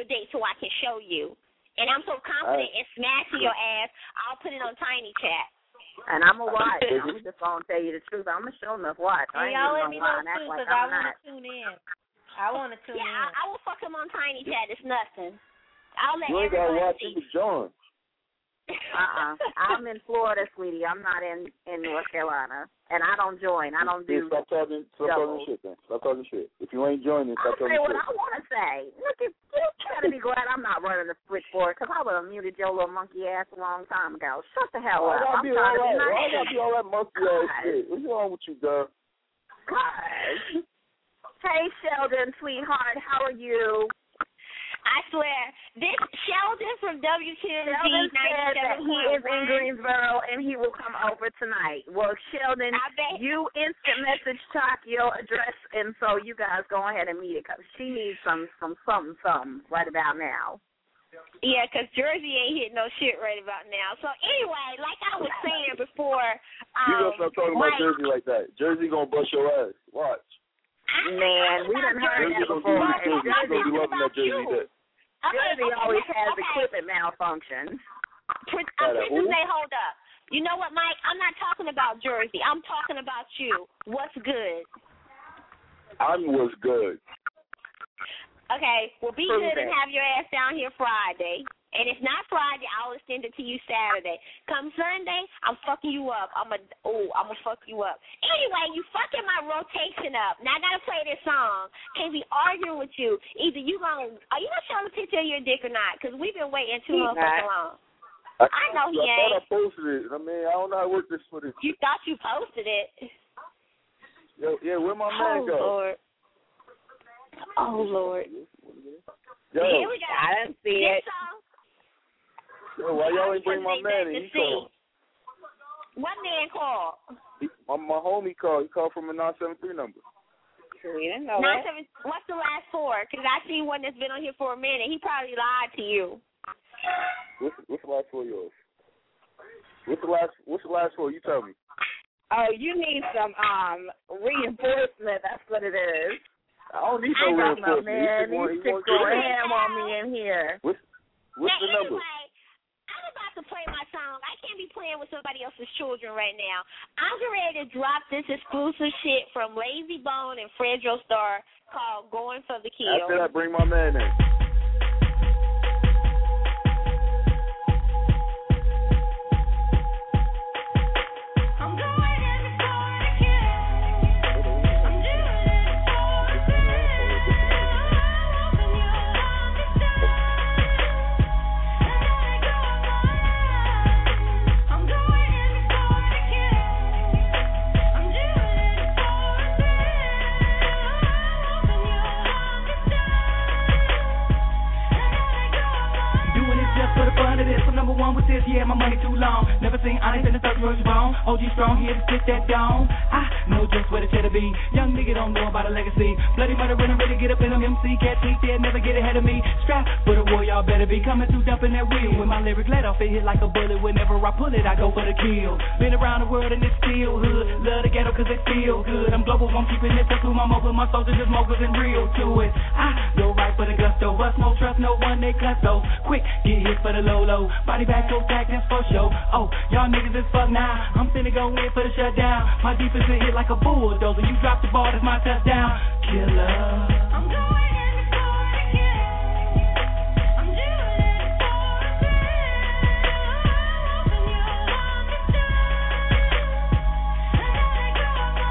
I: And I'm so confident in smashing your ass, I'll put it on Tiny Chat.
A: And I'm going to watch. I'm just going to tell you the truth. I'm going to show enough watch.
H: And y'all let me know, too, because I want to tune in. I want to tune in.
I: Yeah, I will fuck him on Tiny Chat. It's nothing. I'll let
J: you
I: everybody see.
J: You join.
A: I'm in Florida, sweetie. I'm not in North Carolina. And I don't join. I don't do
J: Stop talking shit, then. Stop talking shit. If you ain't joining, stop talking shit.
A: I'll say what I want to say. Look, you gotta be glad I'm not running the switchboard, because I would have muted your little monkey ass a long time ago. Shut the hell up.
J: I gotta be all that monkey ass shit. What's wrong with you, girl?
A: God. Hey, Sheldon, sweetheart. How are you?
I: I swear, this Sheldon from WTMZ 97.
A: He is in Greensboro and he will come over tonight. Well, Sheldon, you instant message Chalk your address, and so you guys go ahead and meet it, because she needs some something right about now.
I: Yeah, because Jersey ain't hitting no shit right about now. So anyway, like I was saying before,
J: you gonna stop talking about Jersey like that. Jersey gonna bust your ass. Watch.
A: Man, we done heard that before.
J: Jersey gonna be loving that Jersey dick.
A: Jersey always has equipment malfunctions.
I: Hold up. You know what, Mike? I'm not talking about Jersey. I'm talking about you. What's good?
J: What's good.
I: Okay, well, be good and have your ass down here Friday. And if not Friday, I'll extend it to you Saturday. Come Sunday, I'm fucking you up. I'm gonna fuck you up. Anyway, you fucking my rotation up. Now I gotta play this song. Can't be arguing with you. Either are you gonna show the picture of your dick or not? Because we've been waiting too fucking long. I know he ain't.
J: I thought I posted it. I mean, I don't know how to work this for this.
I: You thought you posted it.
J: Yo, yeah, where my man go?
I: Lord. Oh, Lord.
J: Yo,
I: here we go.
G: I didn't see it.
J: Yo, why y'all ain't bring my man in? He called.
I: What man called?
J: My homie called. He called from a 973 number.
G: We didn't know that.
I: What's the last four? Because I see one that's been on here for a minute. He probably lied to you.
J: What's the last four of yours? What's the last four? You tell me.
G: Oh, you need some reinforcement. That's what it is.
J: I don't need no reinforcement.
A: Man, these chicks go ham on me in here.
J: What's the number?
I: Anyway, I'm about to play my song. I can't be playing with somebody else's children right now. I'm ready to drop this exclusive shit from Lazy Bone and Fredro Starr called Going for the Kill.
J: After that, bring my man in.
L: Yeah, my money too long. Never seen honest in the circle wrong. OG strong here to spit that dome. I know just where the cheddar be. Young nigga don't know about a legacy. Bloody murder and ready to get up in them MC. Cat teeth, they'll never get ahead of me. Strap for the war, y'all better be coming through dumping that wheel. When my lyric let off, it hit like a bullet. Whenever I pull it, I go for the kill. Been around the world and it's still hood. Love the ghetto cause it feel good. I'm global, I'm keeping it up through my mobile. My soldiers just moguls and real to it. I go right for the gusto. Bust no trust, no one, they custo. Quick, get hit for the low. Body back, go tack, that's for sure. Oh, y'all niggas is fuck now. I'm finna go in for the shutdown. My defense is hit like a bulldozer. You drop the ball, that's my touchdown. Killer. I'm going in for the kill. I'm doing it for the thrill. And you'll understand. I gotta go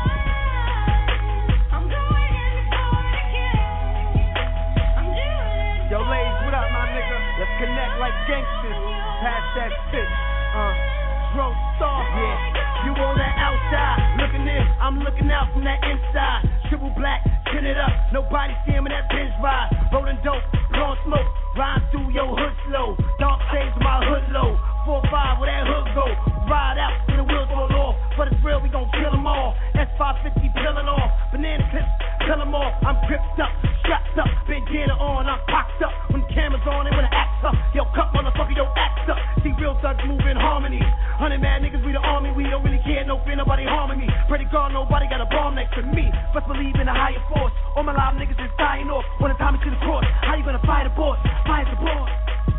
L: mine. I'm going in for the kill. I'm doing it.
M: Yo, ladies, what up, my nigga? Let's connect like gangsters. Pass that bitch. Dro Starr, yeah. You on that outside, looking in, I'm looking out from that inside. Triple black, tin it up, nobody see him in that bench ride. Rolling dope, blowing smoke, ride through your hood slow. Dark shades with my hood low, 4-5 where that hood go. Ride out till the wheels roll off. For the thrill, we gon' kill them all. S550 peeling off, banana clips, peel them off. I'm gripped up, strapped up, bandana on, I'm cocked up. When the camera's on, they wanna act up. Yo, cut motherfucker, yo, act up. See real thugs move in harmony. 100 mad niggas, we the army, we don't really care, no fear, nobody harming me. Pray to God, nobody got a bomb next to me. Must believe in a higher force. All my live niggas is dying off. When the time is to the cross, how you gonna fight the boss? Fight the boss.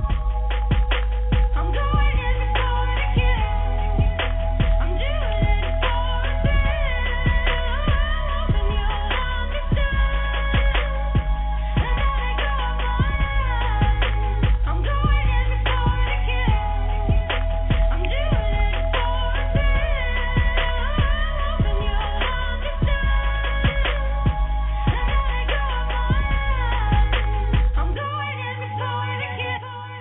M: I'm going in for the kill. I'm doing it for the thrill. And you'll understand. I gotta go mine. I'm going in for the kill. I'm doing it for the thrill. And you'll understand. I gotta go mine. I'm going in for the kill.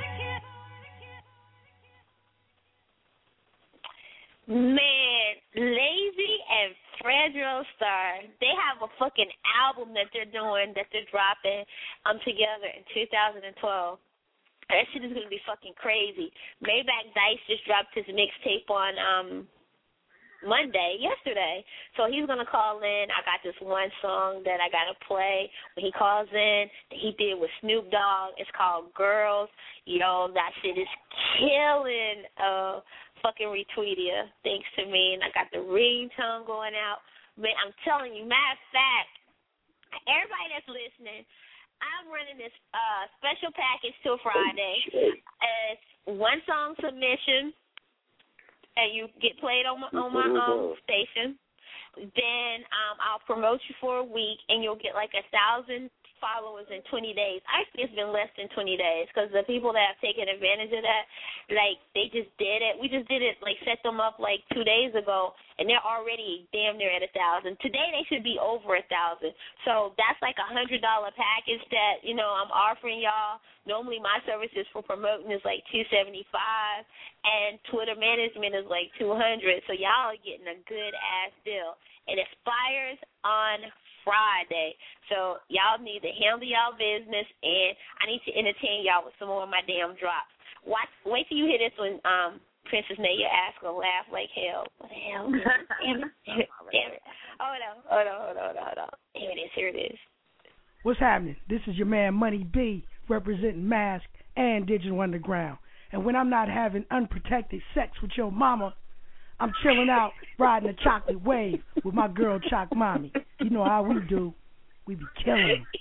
I: Man, Lazy and Fredro Starr, they have a fucking album that they're doing, that they're dropping together in 2012. That shit is going to be fucking crazy. Maybach Dice just dropped his mixtape on yesterday. So he's going to call in. I got this one song that I got to play when he calls in that he did with Snoop Dogg. It's called Girls. Yo, that shit is killing. Fucking retweet you, thanks to me. And I got the ringtone going out. Man, I'm telling you, matter of fact, everybody that's listening, I'm running this special package till Friday. It's one song submission, and you get played on my station. Then I'll promote you for a week, and you'll get like 1,000
C: followers in 20 days. Actually, it's been less than 20 days because the people that have taken advantage of that, like, they just did it. We just did it, like, set them up, like, 2 days ago, and they're already damn near at 1,000. Today, they should be over 1,000. So that's like $100 package that, you know, I'm offering y'all. Normally, my services for promoting is like $275, and Twitter management is like $200. So y'all are getting a good-ass deal. It expires on Friday. So y'all need to handle y'all business, and I need to entertain y'all with some more of my damn drops. Wait till you hear this one, Princess May. Your ass gonna laugh like hell. What the hell? Damn it. Hold on. Here it is.
N: What's happening? This is your man Money B, representing Mask and Digital Underground. And when I'm not having unprotected sex with your mama, I'm chilling out, riding a chocolate wave with my girl Choc Mommy. You know how we do. We be killing them.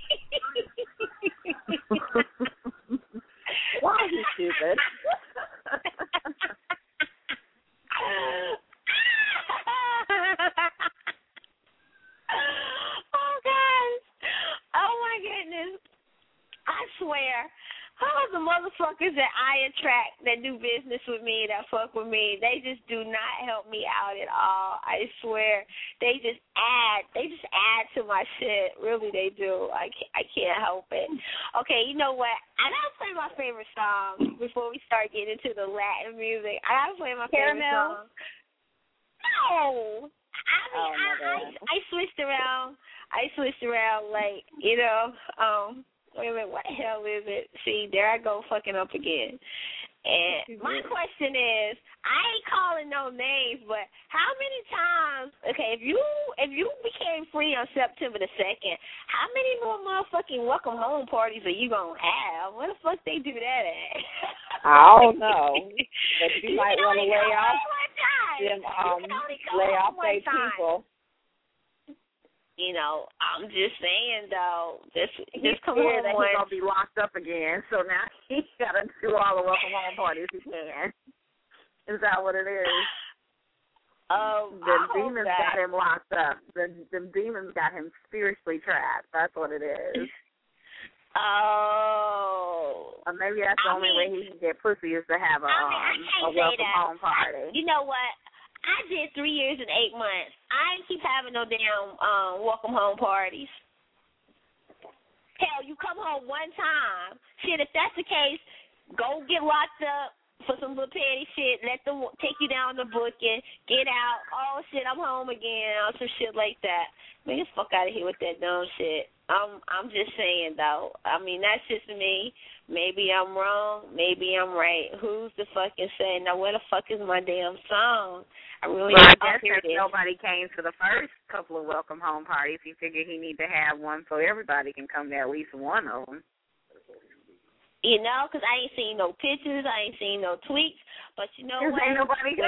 A: Why are you stupid?
C: Oh, gosh. Oh, my goodness. I swear. All the motherfuckers that I attract that do business with me, that fuck with me, they just do not help me out at all. I swear. They just add to my shit. Really, they do. I can't help it. Okay, you know what? I gotta play my favorite song before we start getting into the Latin music. I gotta play my favorite song. No. I switched around. Like, you know, wait a minute, what the hell is it? See, there I go fucking up again. And my question is, I ain't calling no names, but how many times, okay, if you became free on September the 2nd, how many more motherfucking welcome home parties are you going to have? Where the fuck they do that at?
G: I don't know. But you might want to lay off their people.
C: You know, I'm just saying, though, this come
A: home
C: that
A: he's going to be locked up again, so now he's got to do all the welcome home parties he can. Is that what it is? The demons got him locked up. The demons got him spiritually trapped. That's what it is.
C: Oh.
A: Or maybe that's the only way he can get pussy is to have a welcome home party.
C: You know what? I did 3 years and 8 months. I ain't keep having no damn welcome home parties. Hell, you come home one time. Shit, if that's the case, go get locked up for some little petty shit. Let them take you down the booking. Get out. Oh, shit, I'm home again. Or some shit like that. Man, get the fuck out of here with that dumb shit. I'm just saying, though. I mean, that's just me. Maybe I'm wrong. Maybe I'm right. Who's the fucking say? Now, where the fuck is my damn song? I
A: guess since nobody came to the first couple of welcome home parties, he figured he need to have one so everybody can come to at least one of them.
C: You know, because I ain't seen no pictures, I ain't seen no tweets, but you know what?
A: Ain't nobody go.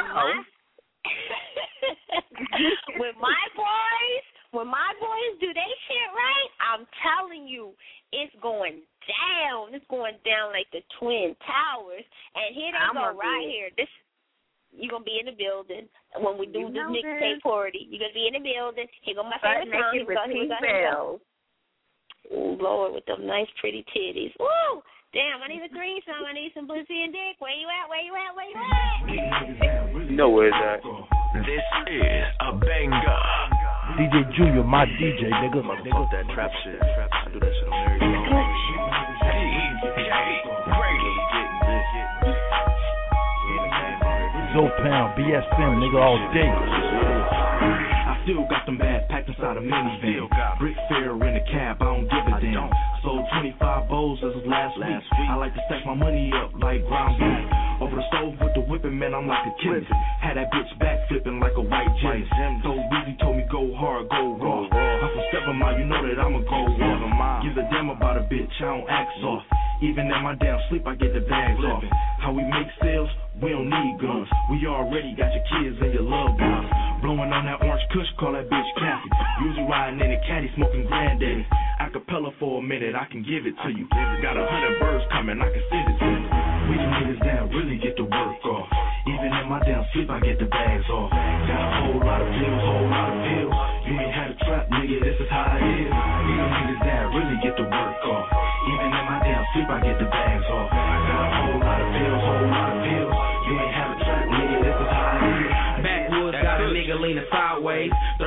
A: When
C: my boys do they shit right, I'm telling you, it's going down. It's going down like the Twin Towers. And here they go right here. You're going to be in the building when we do this mixtape party. You're going to be in the building. Here go my favorite song. Oh, Lord, with them nice, pretty titties. Woo! Damn, I need a green song. I need some pussy and dick. Where you at?
K: You know where it's at.
O: This is a banger. DJ Junior, my DJ, nigga.
K: Fuck that trap shit. I do that shit on every song.
O: Zopound, BSM, nigga, all day.
P: I still got them bags packed inside a minivan. Brick fair in the cab, I don't give a damn. Sold 25 bowls as of last week. I like to stack my money up like ground beef. Over the stove with the whipping, man, I'm like a kid. Had that bitch back flipping like a white gem. So Weezy told me go hard, go raw. I'm from 7 Mile, you know that I'ma go raw. Give a damn about a bitch, I don't act soft. Even in my damn sleep, I get the bags off. How we make sales? We don't need guns. We already got your kids and your loved ones. Blowing on that orange kush, call that bitch Cassie. Usually riding in a caddy, smoking granddaddy. Acapella for a minute, I can give it to you. Got 100 birds coming, I can send it to you. We can niggas down, really get the work off. Even in my damn sleep, I get the bags off. Got a whole lot of pills. You ain't had a trap, nigga, this is how it is. We can niggas down, really get the work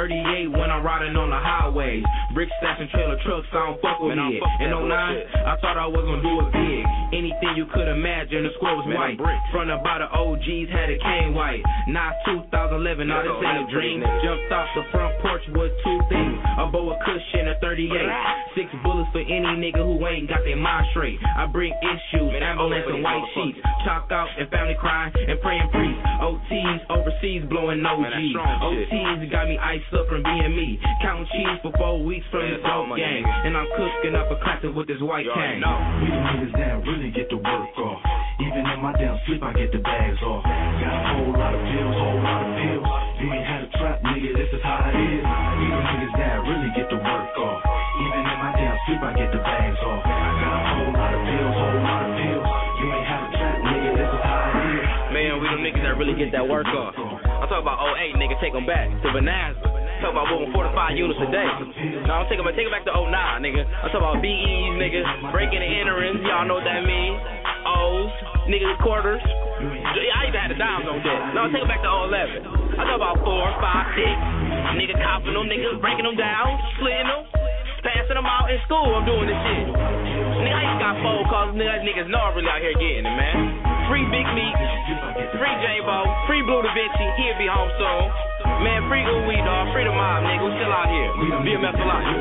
P: 38 when I'm riding on the highways. Brick stacks and trailer trucks, I don't fuck with it. In 09, I thought I was gonna do it big. Anything you could imagine, the square was white. Front about the OGs had it cane white. Now 2011, now this ain't a dream. Jumped off the front porch with two things: a boa cushion, a 38. 6 bullets for any nigga who ain't got their mind straight. I bring issues, ambulance and white sheets, chalk out and family crying and praying priests. OTs overseas blowing no G's. OTs got me iced up from being me. Counting cheese for 4 weeks from this dope gang. And I'm cooking up a classic with this white cane. We the niggas that really get the work off. Even in my damn sleep, I get the bags off. Got a whole lot of pills, whole lot of pills. You ain't had a trap, nigga, this is how it is. We the niggas that really get the work off. Even in my damn sleep, I get the bags off. I got a whole lot of pills, whole lot of pills. You ain't had a trap, nigga, this is how it is.
Q: Man, we them niggas that really get that work off. I'm talking about 08, nigga, take them back to Bonanza. Talk about moving 4 to 5 units a day. No, I'm taking it back to 09, nigga. I'm talking about BEs, nigga, breaking and entering. Y'all know what that means. O's, nigga, quarters. I even had the dimes on deck. No, take it back to 011. I talk about 4, 5, 6. Nigga copping them, niggas breaking them down, splitting them, passing them out in school. I'm doing this shit. Nigga, I just got phone calls. Niggas know I'm really out here getting it, man. Free Big Meat, free J-Bo, free Blue Da Vinci. He'll be home soon. Man, free Uwe, dog, free the mob, nigga. We still out here. BMF a lot.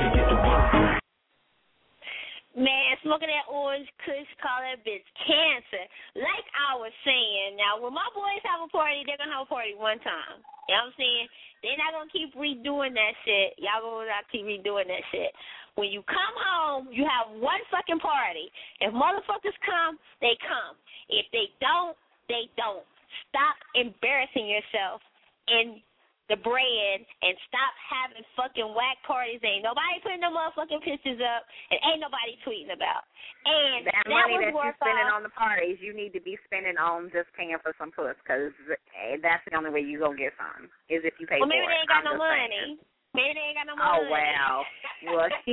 C: Man, smoking that orange kush, call that bitch cancer. Like I was saying, now when my boys have a party, they're gonna have a party one time. You know what I'm saying? They're not gonna keep redoing that shit. Y'all gonna not keep redoing that shit. When you come home, you have one fucking party. If motherfuckers come, they come. If they don't, they don't. Stop embarrassing yourself in the bread and stop having fucking whack parties. Ain't nobody putting no motherfucking pictures up and ain't nobody tweeting about. And
A: that money that you're spending on the parties, you need to be spending on just paying for some puss, because that's the only way you're going to get some, is if you pay for it.
C: Well, maybe they ain't got no money. Maybe they ain't got no money.
A: Oh, wow. Well, no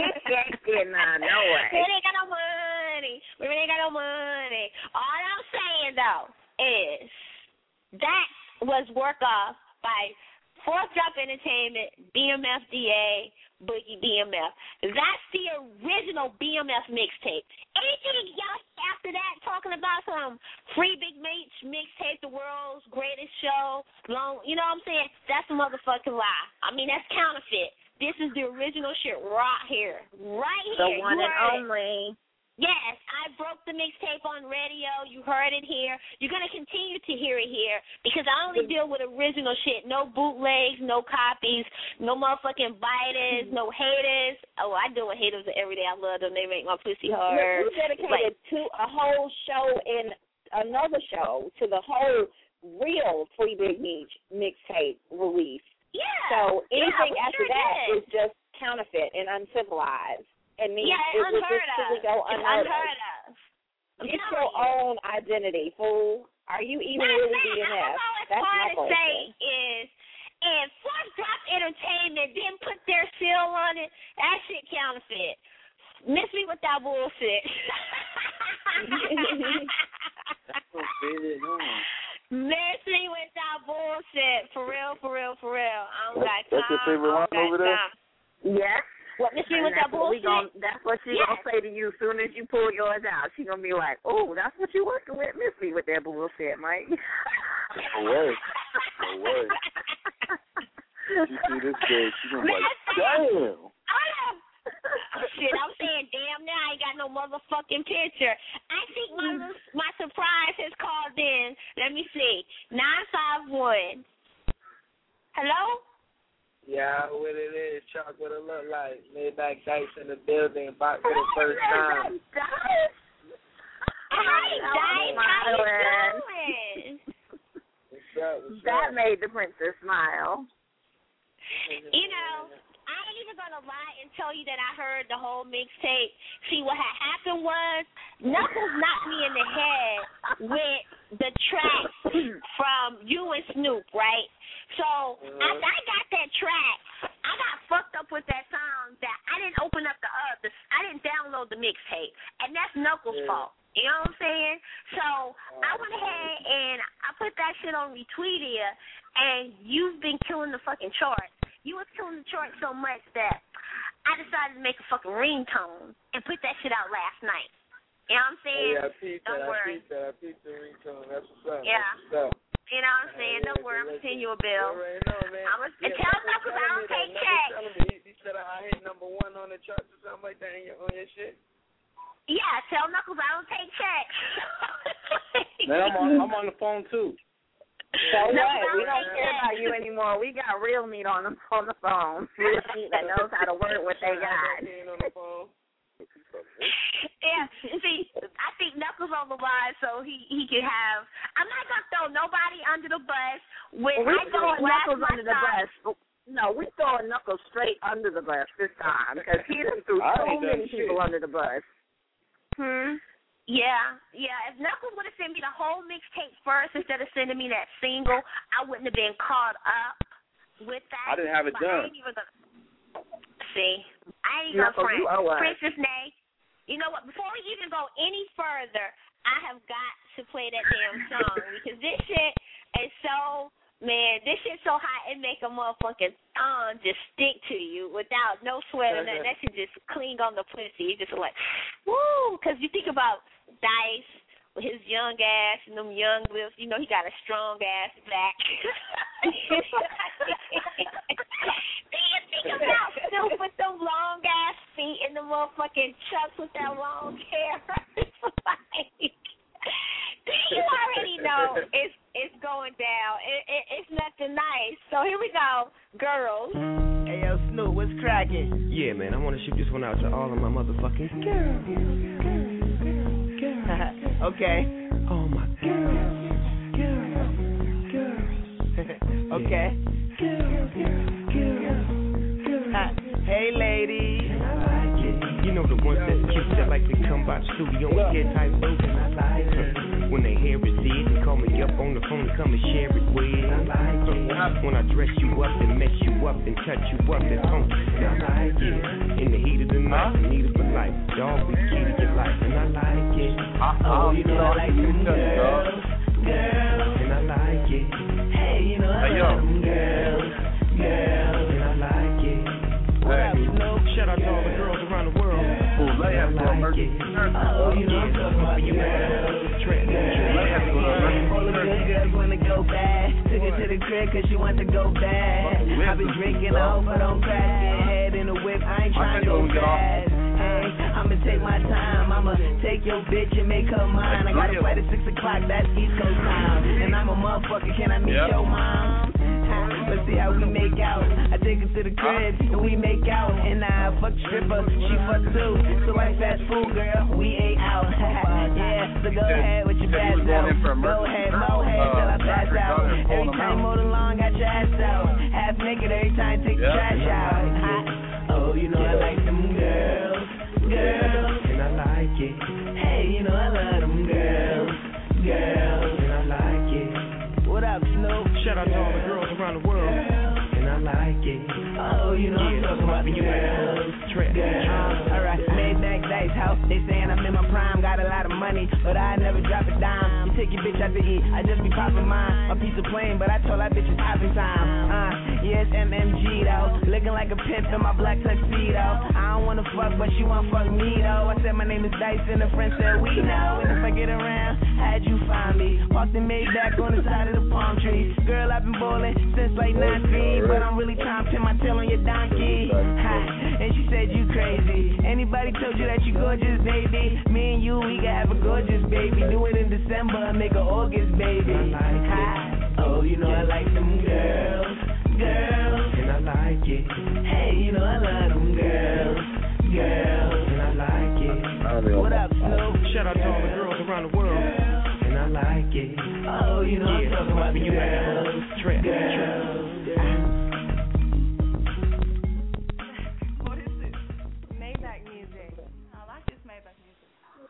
A: way.
C: Maybe they ain't got no money. Maybe they ain't got no money. All I'm saying, though, is that was work off by Fourth Drop Entertainment, BMF DA, Boogie BMF. That's the original BMF mixtape. Anything y'all after that talking about some Free Big Meat mixtape, the world's greatest show, you know what I'm saying? That's a motherfucking lie. I mean, that's counterfeit. This is the original shit right here. Right here.
A: The one and only.
C: Yes, I broke the mixtape on radio. You heard it here. You're going to continue to hear it here because I only deal with original shit. No bootlegs, no copies, no motherfucking biters, no haters. Oh, I deal with haters every day. I love them. They make my pussy hard.
G: You dedicated to a whole show and another show to the whole real Free Big Meat mixtape release.
C: Yeah.
G: So anything after that is just counterfeit and uncivilized. And means it will just go unheard of. Get your own identity, fool. Are you even really BMF?
C: That's my to say is, and Fourth Drop Entertainment didn't put their seal on it. That shit counterfeit. Miss me with that bullshit. Miss me with that bullshit. For real, for real, for real. I'm like,
J: that's your favorite one over there?
A: Yes.
C: What, Miss me with that bullshit?
A: That's what she's going to say to you as soon as you pull yours out. She's going to be like, oh, that's what you working with? Miss me with that bullshit, Mike.
J: No way. No way. She see this girl, she's going to be like, damn.
C: Shit, I'm saying damn now. I ain't got no motherfucking picture. I think my surprise has called in. Let me see. 951. Hello?
R: Yeah, what it is, Chuck, what it look like. Maybach Dice in the building, back for the first time.
C: Hi, Dice. How you doing?
R: What's up?
A: That made the princess smile.
C: You know, I ain't even going to lie and tell you that I heard the whole mixtape. See, what had happened was Knuckles knocked me in the head with the track from you and Snoop, right? So after I got that track, I got fucked up with that song that I didn't open up I didn't download the mixtape, and that's Knuckles' fault. You know what I'm saying? So I went ahead and I put that shit on Retweetia, and you've been killing the fucking charts. You was
I: to Detroit so much that I decided to make a fucking ringtone and put that shit out last night. You know what I'm saying?
R: Yeah, I peeped that.
I: Worry.
R: I peeped the ringtone. That's what's up.
I: Yeah.
R: That's what's up.
I: You know what I'm saying? Don't worry, I'm going to send you a bill. And tell Knuckles I don't take checks.
R: He said I hit #1 on the charts or something like that on your shit.
I: Yeah, tell Knuckles I don't take checks.
Q: Man, I'm on the phone too.
A: So what? We don't care about you anymore. We got real meat on the phone. Real meat that knows how to work what they got.
I: Yeah, see, I think Knuckles on the line so he can have. I'm not gonna throw nobody under the bus.
A: We throwing Knuckles under the bus. No, we throwing Knuckles straight under the bus this time because he done threw so many people under the bus.
I: Yeah. If Knuckles would have sent me the whole mixtape first instead of sending me that single, I wouldn't have been caught up with that.
Q: I didn't have it done.
I: See, I ain't gonna front. Princess Nay, you know what? Before we even go any further, I have got to play that damn song because this shit is so, man, this shit's so hot it make a motherfucking thong just stick to you without no sweat or nothing. That shit just cling on the pussy. You just like, woo, because you think about Dice with his young ass and them young lips. You know he got a strong ass back. Think about Snoop with them long ass feet and the motherfucking Chucks with that long hair. You already know it's going down. It's nothing nice. So here we go, girls.
M: Hey yo, Snoop, what's cracking?
B: Yeah, man, I want to shoot this one out to all of my motherfucking girls.
M: Okay.
B: Oh my girls.
M: Okay. Hey, ladies.
B: You know the ones that kiss that like to come by the studio and get tight low, and I like it. When they hear it, see it, and call me up on the phone and come and share it with. I like it. When I dress you up and mess you up and touch you up and home. I like it. In the heat of the night, the need of my life. Dog, we key to your life, and I like it.
M: Oh, you know I like them girls.
B: And I like it.
M: Hey, you know I like them girls.
B: And I like it.
M: What up, Snoop?
B: Shout out to all the girls around the world.
M: Oh, you know I'm talking about you, all the good girls wanna go bad. Took her to the crib cause she wants to go bad. I been drinking, I hope I don't crash. Get head in the whip, I ain't trying to go fast. Hey, I'ma take my time, I'ma take your bitch and make her mine. I got a flight at 6 o'clock, that's East Coast time. And I'm a motherfucker, can I meet your mom? Let's see how we make out. I take her to the crib and we make out. And I fuck the stripper, she fuck too. So like fast food, girl, we ain't out. Yeah, so go ahead with your pass out. Go ahead, mo head till I pass out. Every time you mow the lawn, got your ass out. Half naked every time take the trash out. Oh, you know I like them girls.
B: And I like it.
M: Hey, you know I love them girls.
B: And I like it.
M: What up, Snoop?
B: Shout out to all the girls around the world. And I like it.
M: Oh, you know I'm talking about the girls. Alright, Maybach Dice House. They saying I'm in my prime, got a lot of money, but I never drop a dime. You take your bitch out to eat, I just be popping mine. A piece of plain, but I told that bitch it's popping time. Yes, MMG though, looking like a pimp in my black tuxedo. I don't wanna fuck, but she wanna fuck me though. I said my name is Dice and a friend said we know. And if I get around, how'd you find me? Walked in Maybach on the side of the palm trees. Girl, I've been bowling since like 19, but I'm really trying to pin my tail on your donkey. And she said you crazy. Anybody told you that you gorgeous, baby? Me and you, we can have a gorgeous baby. Do it in December and make an August baby. Oh, you know I like them girls.
B: And I like it.
M: Hey, you know I love them girls.
B: And I like it.
M: What up, Snoop?
B: Shout out to all the girls around the world. And I like it.
M: Oh, you know I'm talking about the girls.
S: What is it? Maybach music. I like this Maybach music.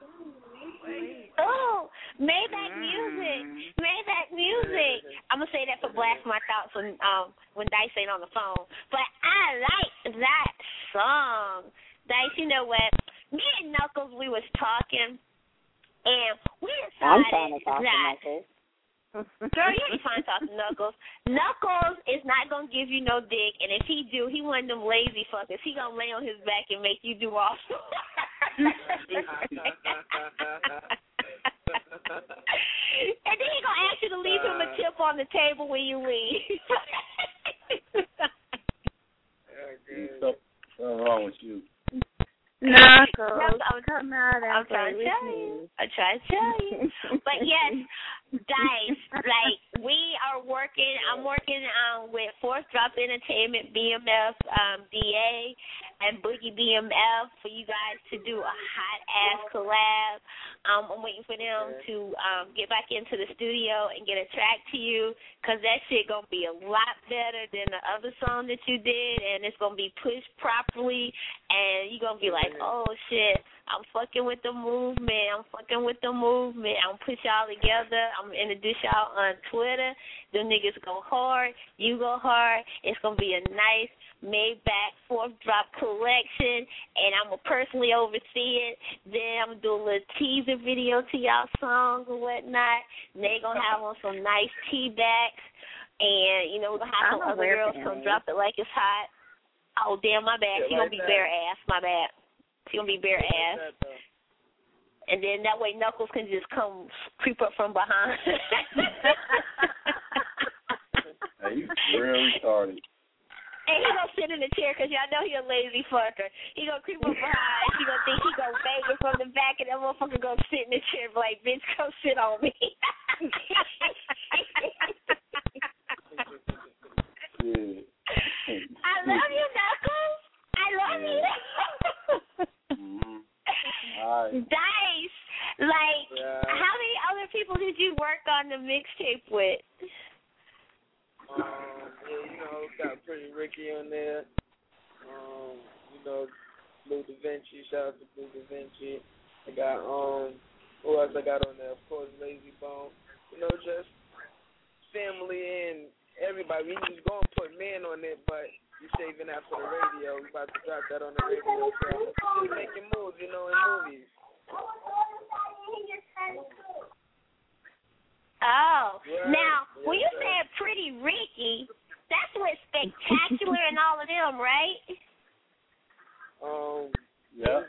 I: Oh, Maybach music. Maybach music. I'm gonna say that for blast my thoughts when Dice ain't on the phone. But I like that song. Dice, you know what? Me and Knuckles, we was talking, and we decided
A: I'm trying to talk to Knuckles.
I: Girl, you ain't fine talking to Knuckles. Knuckles is not gonna give you no dick, and if he do, he one of them lazy fuckers. He gonna lay on his back and make you do all. And then he gonna ask you to leave him a tip on the table when you leave.
J: Something wrong with you.
A: Knuckles, come out and
I: I'm trying to tell you. I'm trying to tell you. But yes, Dice, like I'm working with Fourth Drop Entertainment, BMF, DA, and Boogie BMF for you guys to do a hot-ass collab. I'm waiting for them to get back into the studio and get a track to you, because that shit going to be a lot better than the other song that you did, and it's going to be pushed properly, and you're going to be like, oh, shit, I'm fucking with the movement. I'm put y'all together. I'm going to introduce y'all on Twitter. Them niggas go hard. You go hard. It's going to be a nice Maybach Fourth Drop collection, and I'm going to personally oversee it. Then I'm going to do a little teaser video to y'all songs and whatnot. And they going to have on some nice T-backs, and, you know, we're going to have some other girls come drop it like it's hot. Oh, damn, my bad. She going to be bare ass. My bad. She going to be bare ass. And then that way Knuckles can just come creep up from behind.
J: Hey, you real retarded.
I: And he gonna sit in the chair because y'all know he a lazy fucker. He gonna creep up behind. He gonna think he gonna bang it from the back, and that motherfucker gonna sit in the chair and be like, bitch, come sit on me. I love you, Knuckles. I love you. Dice, like, how many other people did you work on the mixtape with?
R: Got Pretty Ricky on there. Blue Da Vinci. Shout out to Blue Da Vinci. I got who else I got on there? Of course, Lazy Bone. Just family and everybody. We just gonna put men on it, but we saving that for the radio. We about to drop that on the radio. So just making moves, in movies.
I: Oh, now when you said Pretty Ricky, that's with Spectacular and all of them, right?
R: Yeah.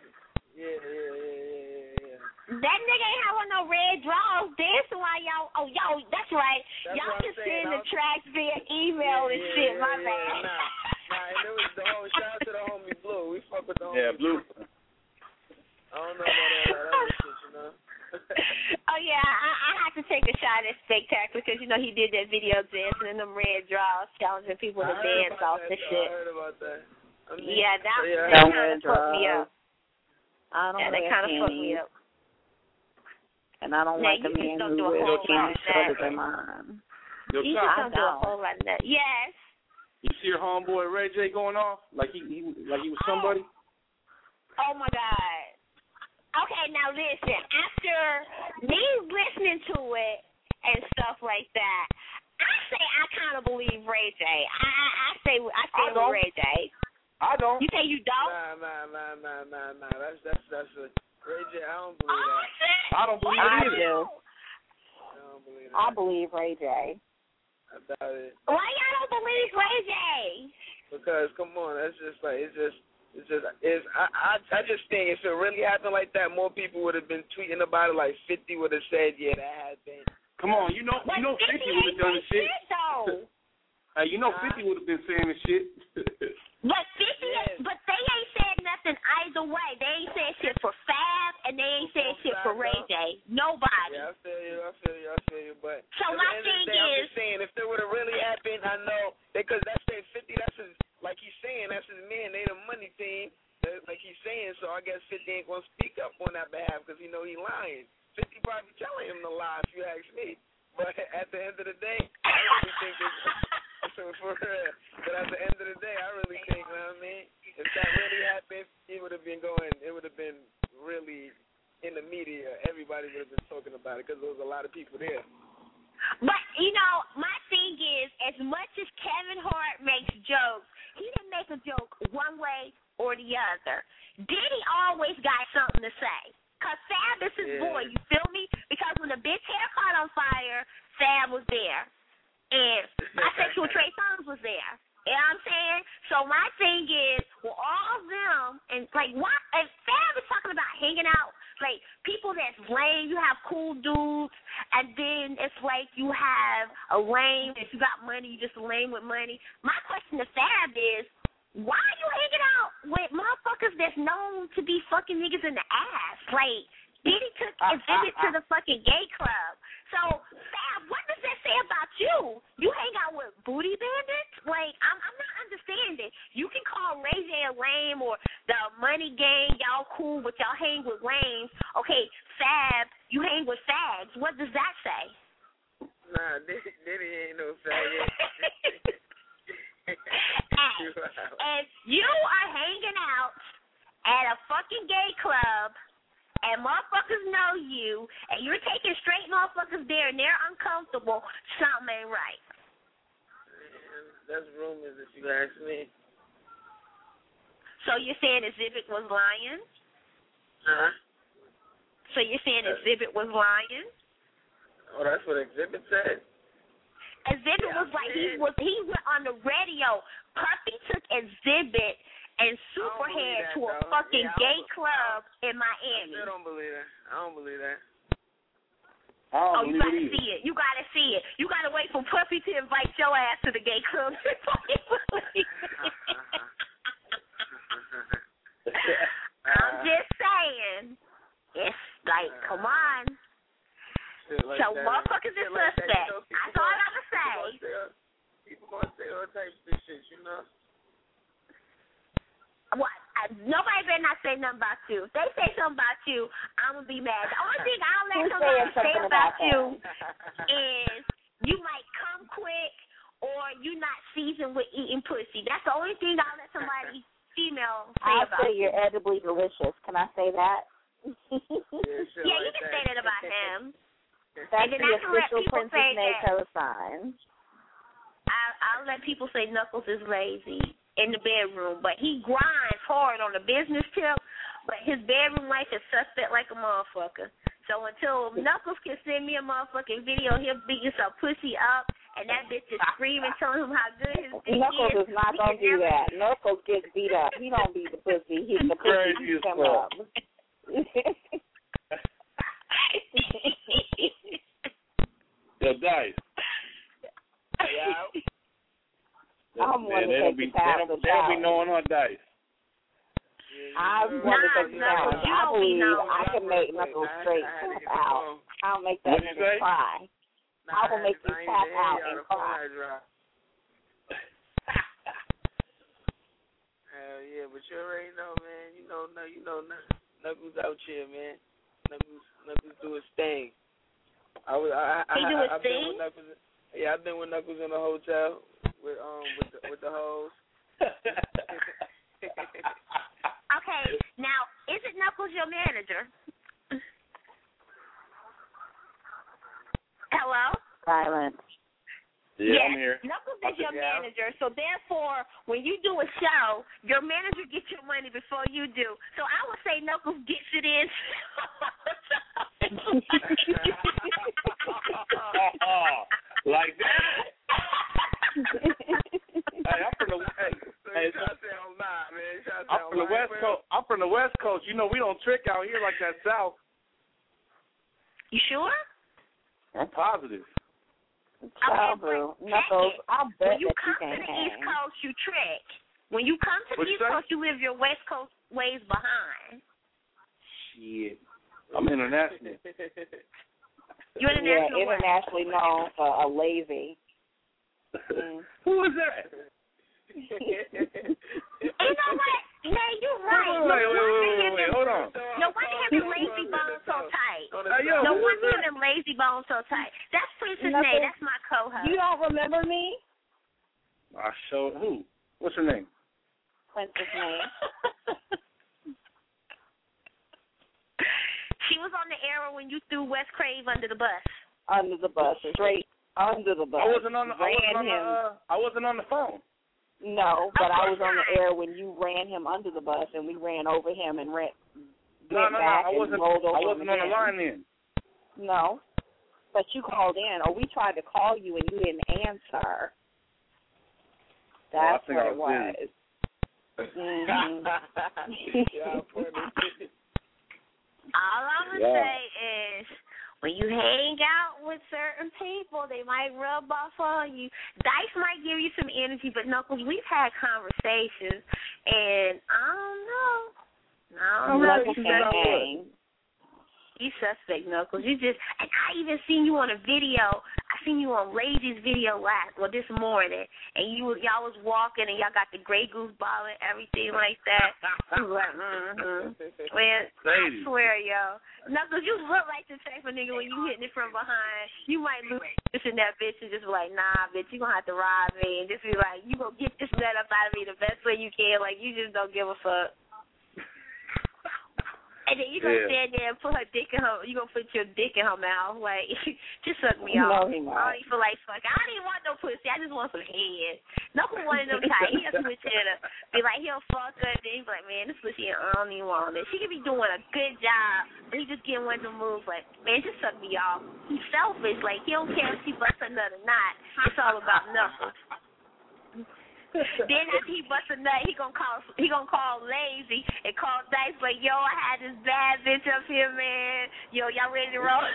I: That nigga ain't having no red draws dancing while y'all. Oh, yo, that's right. Y'all can send the tracks via email and shit. My bad.
R: And it was the whole shout out to the homie Blue. We fuck with the homie.
J: Yeah, Blue.
R: I don't know about all that other shit,
I: Oh yeah, I have to take a shot at Spectacular because he did that video dancing in them red draws, challenging people to dance off the shit.
R: I heard about that.
I: Yeah, that kind of fucked me up.
A: I don't
I: that kind of fucked me up.
A: And I don't like a man who wears candy shorter than mine.
I: You just don't do a whole lot of that. Yes.
J: You see your homeboy Ray J going off like he was somebody?
I: Oh my God. Okay, now listen. After me listening to it and stuff like that, I say I kind of believe Ray J. I say with Ray J.
J: I don't.
I: You say you don't?
R: Nah. That's a Ray J. I don't believe that.
J: I don't believe it either.
R: I don't believe that.
A: I believe Ray J.
R: I doubt it.
I: Why y'all don't believe Ray J?
R: Because come on, that's just like I just think if it really happened like that, more people would have been tweeting about it. Like 50 would have said, yeah, that happened.
J: Come on, 50 would have done the shit. Hey, 50 would have been saying the shit.
I: But 50, but they ain't said nothing either way. They ain't said shit for Fab, and they ain't said shit for Ray J. Nobody.
R: Yeah, I feel you. But
I: so my thing is,
R: I'm just saying, if it would have really happened, I know because that's 50. That's his, like he's saying, that's his man. They the money team, like he's saying. So I guess 50 ain't gonna speak up on that behalf because he lying. 50 probably telling him to lie, if you ask me. But at the end of the day, I really think it's for real. But at the end of the day, I really think, if that really happened, it would have been really in the media. Everybody would have been talking about it because there was a lot of people there.
I: But, my thing is, as much as Kevin Hart makes jokes, he didn't make a joke one way or the other. Diddy always got something to say. Because Fab is his boy, you feel me? Because when the bitch hair caught on fire, Fab was there, and bisexual Trey Songz was there. You know what I'm saying? So my thing is, well, all of them, and like, why? And Fab is talking about hanging out, like people that's lame. You have cool dudes, and then it's like you have a lame. If you got money, you just a lame with money. My question to Fab is, why are you hanging out with motherfuckers that's known to be fucking niggas in the ass? Like, Diddy took Exhibit to the fucking gay club. So, Fab, what does that say about you? You hang out with booty bandits? Like, I'm not understanding. You can call Ray J a lame or the Money Gang, y'all cool, but y'all hang with lames. Okay, Fab, you hang with fags. What does that say?
R: Nah, Diddy ain't no faggot.
I: And you are hanging out at a fucking gay club, and motherfuckers know you, and you're taking straight motherfuckers there, and they're uncomfortable, something ain't right.
R: Man, that's rumors if you ask me.
I: So you're saying Exhibit was lying?
R: Huh?
I: So you're saying Exhibit was lying?
R: Oh, that's what Exhibit said?
I: Exhibit was like, he went on the radio. Puffy took Exhibit and Superhead to a fucking gay club in Miami.
R: I don't believe that. I don't believe that.
I: You gotta see it. You gotta see it. You gotta wait for Puffy to invite your ass to the gay club. I'm just saying. It's like, come on.
R: Like
I: so
R: that.
I: motherfuckers is suspect. That's all I'm gonna say.
R: People gonna say all types of shit, you know.
I: What? Nobody better not say nothing about you. If they say something about you, I'm gonna be mad. The only thing I'll let somebody say about you is you might come quick or you not seasoned with eating pussy. That's the only thing I'll let somebody female say
G: I'll
I: about
G: say
I: you.
G: you're edibly delicious. Can I say that?
I: Yeah, you can say that about him.
G: That's
I: and then
G: the
I: I can let
G: official
I: people
G: Princess
I: say
G: May
I: that.
G: co-sign.
I: I'll let people say Knuckles is lazy in the bedroom, but he grinds hard on the business tip, but his bedroom life is suspect like a motherfucker. So until Knuckles can send me a motherfucking video, he'll beat some pussy up, and that bitch is screaming, telling him how good his dick
G: Knuckles is not going to do that. Knuckles gets beat up. He don't beat the pussy. He's the pussy beats him up.
T: Yo, Dice.
R: Yeah.
G: I'm one to take the
T: They don't be knowing her, Dice.
G: I want to take the challenge. I believe I can make Knuckles straight tap out. I'll make that nigga cry. I will make you tap out and cry.
R: Hell yeah, but you already know, man. You know, Knuckles out here, man. Knuckles do his thing.
I: He do his thing?
R: I've been with Knuckles in the hotel with the hoes.
I: Okay, now isn't Knuckles your manager? Hello?
G: Silence.
T: Yeah, I'm here.
I: Knuckles is your manager, so therefore, when you do a show, your manager gets your money before you do. So I would say Knuckles gets it in.
T: Like that? I'm from the West Coast. I'm from the West Coast. You know we don't trick out here like that South.
I: You sure?
T: I'm positive.
G: Knuckles, I'll bet
I: when you come
G: that
I: to the
G: hang.
I: East Coast, you trick. When you come to the East Coast, you live your West Coast ways behind.
T: Shit. I'm international.
I: You're international.
G: Yeah, internationally known for a lazy.
T: Who is that?
I: You know what? Yeah, you're right.
T: Wait, hold on.
I: No wonder him and Lazy Bone so tight. No wonder him and Lazy Bone so tight. That's Princess May. That's my co-host.
G: You don't remember me?
T: I showed who? What's her name?
G: Princess May.
I: She was on the era when you threw Wes Crave under the bus.
G: Under the bus, straight under the bus.
T: I wasn't on the phone.
G: No, but I was on the air when you ran him under the bus, and we ran over him and went back
T: I wasn't
G: and rolled over
T: on the line then.
G: No. but you called in, or we tried to call you and you didn't answer. That's what it was. Mm-hmm.
I: All I'm going to say is, when you hang out with certain people, they might rub off on you. Dice might give you some energy, but Knuckles, we've had conversations, and I don't know. You suspect, Knuckles. You just, and I even seen you on a video. I seen you on Lazy's video this morning, and y'all was walking, and y'all got the Grey Goose ball and everything like that. You was like, Man, I swear, yo. Knuckles, you look like the type of nigga when you hitting it from behind. You might lose this and that bitch and just be like, nah, bitch, you gonna have to rob me, and just be like, you gonna get this nut up out of me the best way you can. Like, you just don't give a fuck. And then you gonna stand there and put your dick in her mouth, like, just suck me off. I don't even feel like fuck. I don't even want no pussy. I just want some head. Knuckles one of them type. He'll switch it up. Be like, he'll fuck her, and then he'll be like, man, this pussy, I don't even want it. She could be doing a good job, but he just getting one of them moves, like, man, just suck me off. He's selfish. Like, he don't care if she busts a nut or not. It's all about Knuckles. Then after he busts a nut, he gonna call Lazy and call Dice like, yo, I had this bad bitch up here, man. Yo, y'all ready to roll?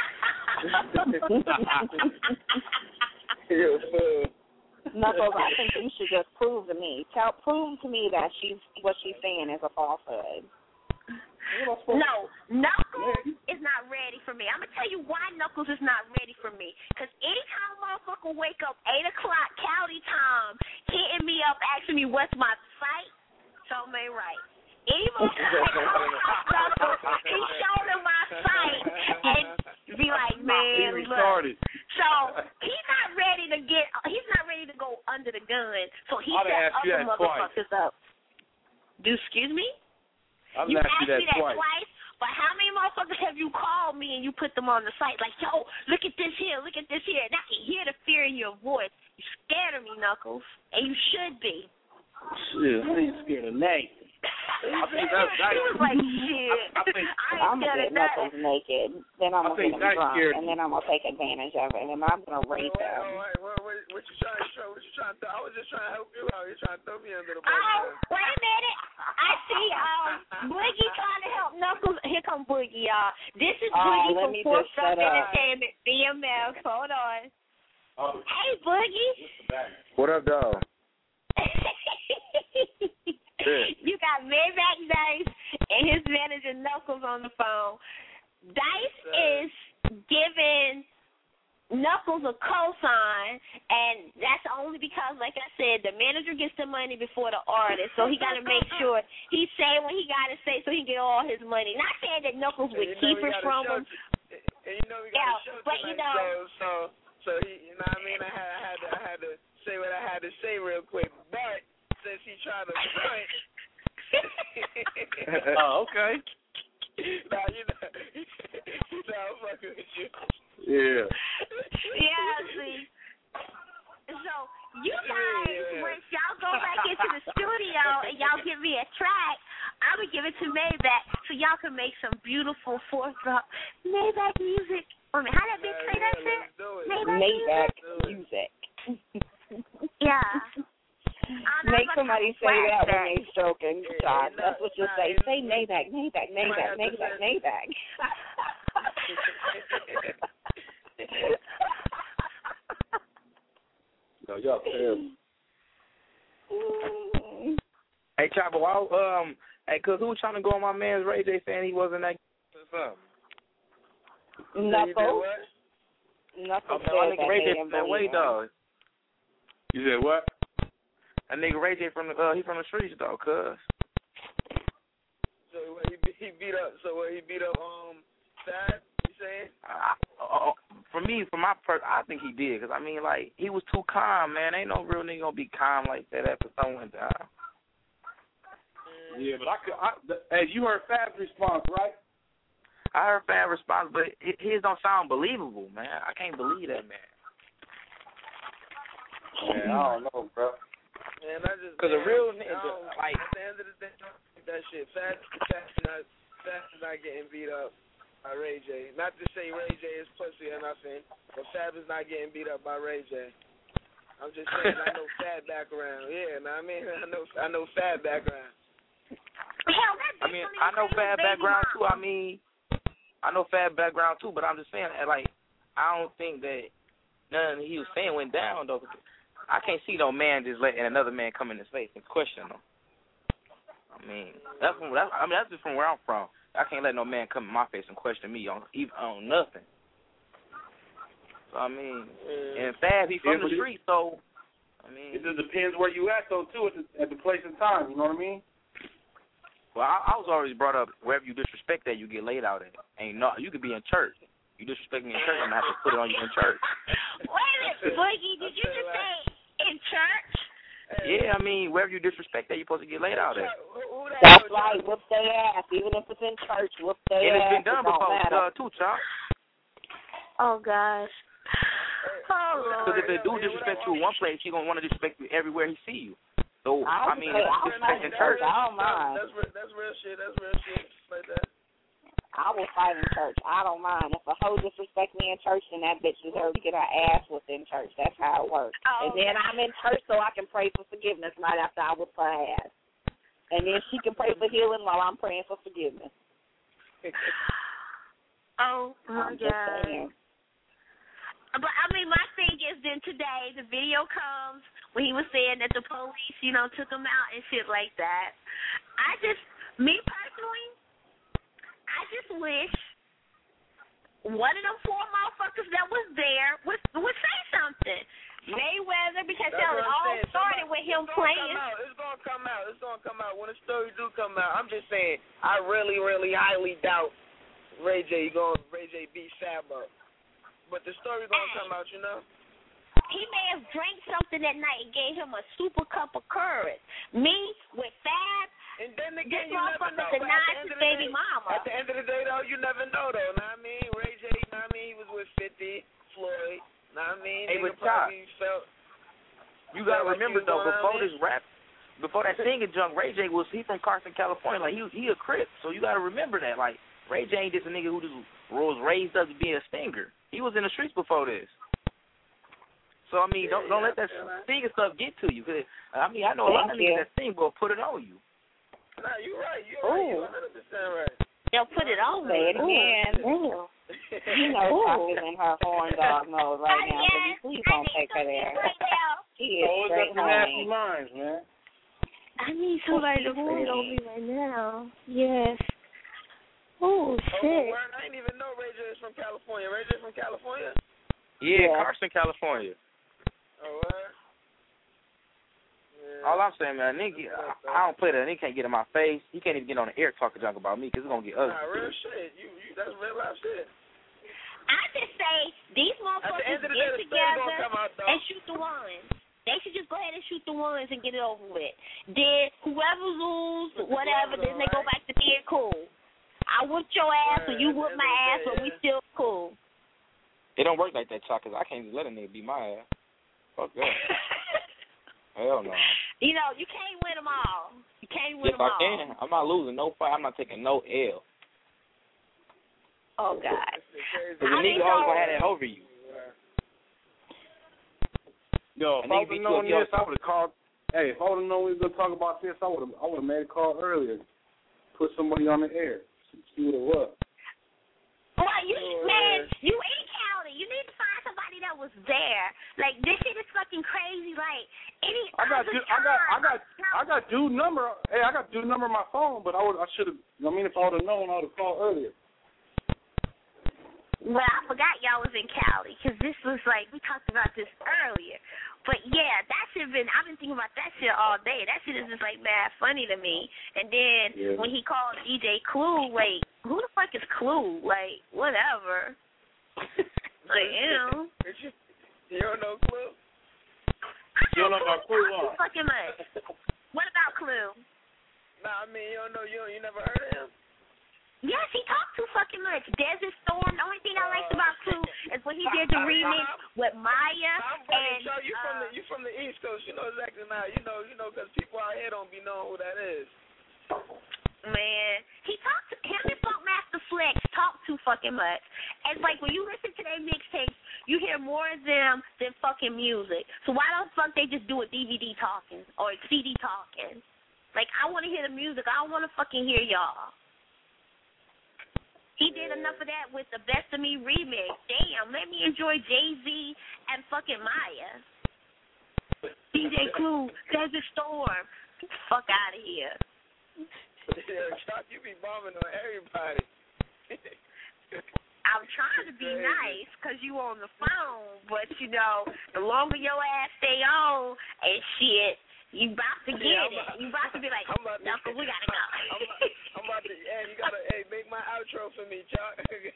G: Knuckles, I think you should just prove to me that what she's saying is a falsehood.
I: No, Knuckles is not ready for me. I'm going to tell you why Knuckles is not ready for me. Because anytime a motherfucker wake up 8 o'clock Cali time, hitting me up, asking me what's my site, something ain't right. Any motherfucker, he showed him my site and be like, man, look. So he's not ready to go under the gun. So he set other motherfuckers up. Excuse me?
T: I've
I: you
T: asked
I: me that twice, but how many motherfuckers have you called me and you put them on the site like, yo, look at this here, and I can hear the fear in your voice. You scared of me, Knuckles, and you should be.
T: Shit, I ain't scared of Nate. I think that's nice.
I: He was like, shit.
G: I'm going to get Knuckles naked, then I'm going to get him drunk, and then I'm going to take advantage of it, and I'm going to rape him.
R: What you trying to show? What you trying to throw? I was just trying to help you out. You're trying to throw me under the bus.
I: Oh, wait a minute. I see Boogie trying to help Knuckles. Here come Boogie, y'all. This is Boogie from Four Star Entertainment, BMF. Hold on. Hey, Boogie.
J: What up, dog?
I: You got Maybach Dice and his manager Knuckles on the phone. Dice is giving Knuckles a cosign, and that's only because, like I said, the manager gets the money before the artist, so he got to make sure he say what he got to say so he can get all his money. Not saying that Knuckles would keep it from him.
R: And you know we got to show
I: but
R: tonight, so he, you know what I mean? I had to say what I had to say real quick, but since he tried to front.
T: Oh, okay.
R: Nah, you know I'm fucking with you.
J: Yeah.
I: Yeah, see. So, you guys, once y'all go back into the studio and y'all give me a track, I would give it to Maybach so y'all can make some beautiful fourth drop Maybach music. I mean, how that bitch say that shit?
G: Maybach music.
I: Yeah.
G: Make somebody say that when they stroking, John. That's what you'll say. Say Maybach, Maybach, Maybach, Maybach, Maybach.
J: No, y'all terrible.
Q: Hey, Chopper, hey, cuz who was trying to go on my man's Ray J saying he wasn't that
G: Knuckles.
Q: Knuckles said that Ray J from that way, dog.
J: You said what?
Q: That nigga Ray J from the he from the streets, dog, cuz.
R: So he beat up Sad, you saying?
Q: I think he did, because, I mean, like, he was too calm, man. Ain't no real nigga gonna be calm like that after someone died.
T: Yeah, but hey, you heard Fab's response, right?
Q: I heard Fab's response, but his don't sound believable, man. I can't believe that, man.
J: Man, I don't know, bro.
R: Man,
Q: because a real nigga, like,
R: at the end of the day, that shit, Fast is not getting beat up. Ray J. Not to say Ray J is pussy or nothing, but Fab is not getting beat up by Ray J. I'm just saying I know Fab background. Yeah, know what I mean? I know Fab background.
Q: I mean, I know Fab background too. I mean, I know Fab background too, but I'm just saying, like, I don't think that none he was saying went down though. I can't see no man just letting another man come in his face and question him. I mean, that's just from where I'm from. I can't let no man come in my face and question me on nothing. So I mean, and Fab, he from the street, so I mean,
T: it just depends where you at though too at the place and time. You know what I mean?
Q: Well, I was always brought up wherever you disrespect that you get laid out at. You could be in church. You disrespect me in church, I'm gonna have to put it on you in church.
I: Wait a minute, Boogie, did you just say in church?
Q: Yeah, I mean, wherever you disrespect that, you're supposed to get laid out at.
G: That's right. Whoop their ass, even if it's in church. Whoop their ass.
Q: And it's been done before too, Chop.
I: Oh gosh.
Q: Because if they do disrespect you in one place, he's gonna want to disrespect you everywhere he see you. So I mean, if it's disrespect in church,
G: I don't mind.
R: That's real shit. That's real shit. Like that.
G: I will fight in church. I don't mind. If a hoe disrespect me in church, then that bitch deserves to get her ass whipped in church. That's how it works. And then I'm in church so I can pray for forgiveness right after I whip her ass. And then she can pray for healing while I'm praying for forgiveness.
I: Oh, my God. But, I mean, my thing is then today the video comes when he was saying that the police, took him out and shit like that. Me personally, I just wish one of them four motherfuckers that was there would say something. Mayweather, because it all started with him playing.
R: It's gonna come out. It's gonna come out. When the story do come out, I'm just saying, I really, really highly doubt Ray J beat Fab up. But the story gonna come out,
I: He may have drank something that night and gave him a super cup of courage. Me with Fab.
R: And then again,
I: this
R: you never know.
I: denied his baby mama.
R: At the end of the day, though, you never know, though. Know what I mean? Ray J, know what I mean? He was with 50, Floyd. Know what I mean?
Q: Hey, but you gotta remember though, before that singing junk, Ray J he from Carson, California. Like he a Crip, so you gotta remember that. Like Ray J ain't just a nigga who just was raised up to be a stinger. He was in the streets before this. So I mean, don't let that singing stuff get to you. Cause, I mean, I know a lot of niggas that sing will put it on you.
R: Nah, you're right. You're 100% right.
G: They'll put it on me again. She's in her horn dog mode right now, but please don't take her there. She is straight
T: nasty lines, man.
I: I need somebody to put it on me right now. Yes. Oh, shit.
R: I didn't even know Ray J is from California. Ray J from California?
Q: Yeah, Carson, California.
R: Oh, what?
Q: All I'm saying, man, nigga, I don't play that. Nigga can't get in my face. He can't even get on the air talking junk about me because it's going to get ugly.
R: Nah, real shit. That's real life shit.
I: I just say these motherfuckers get together and shoot the ones. They should just go ahead and shoot the ones and get it over with. Then whoever lose, whatever, then they go back to being cool. I whooped your ass or you whooped my ass, but we still cool.
Q: It don't work like that, Chuck, because I can't just let a nigga beat my ass. Fuck that. Hell no.
I: You can't win them all. You can't win them all.
Q: Yes, I can. I'm not losing no fight. I'm not taking no L.
I: Oh, God.
Q: Because the nigga always going to have that over you.
T: Yo, if I would have known this, I would have called. Hey, if I would have known we was going to talk about this, I would have made a call earlier. Put somebody on the air. See what it was.
I: Well, you in Cali. You need to find somebody that was there. Like, this shit is fucking crazy. Like,
T: I got dude number. Hey, I got dude number on my phone, but I should have. I mean, if I would have known, I would have called earlier.
I: Well, I forgot y'all was in Cali because this was like we talked about this earlier. But yeah, I've been thinking about that shit all day. That shit is just like mad funny to me. And then when he called DJ Clue, wait, who the fuck is Clue? Like, whatever. Like,
R: You don't know Clue?
T: You don't know about Clue?
I: Too fucking much. What about Clue?
R: Nah, I mean, you don't know. You never heard of him?
I: Yes, he talked too fucking much. Desert Storm. The only thing I liked about Clue is when he did the remix with Maya and.
R: You from the East Coast. You know exactly now. You know, because people out here don't be knowing who that is.
I: Man, him and Funkmaster Flex talk too fucking much. It's like when you listen to their mixtapes, you hear more of them than fucking music. So why the fuck they just do a DVD talking or a CD talking? Like, I want to hear the music. I don't want to fucking hear y'all. He did enough of that with the Best of Me remix. Damn, let me enjoy Jay-Z and fucking Maya. DJ Clue, Desert Storm. Get the fuck out of here.
R: Yeah, Chuck, you be bombing on everybody.
I: I'm trying to be nice because you on the phone, but, you know, the longer your ass stay on and shit, you about to get it. You about to be like, no, we gotta go.
R: I'm about to, you gotta, make my outro for me, Chuck.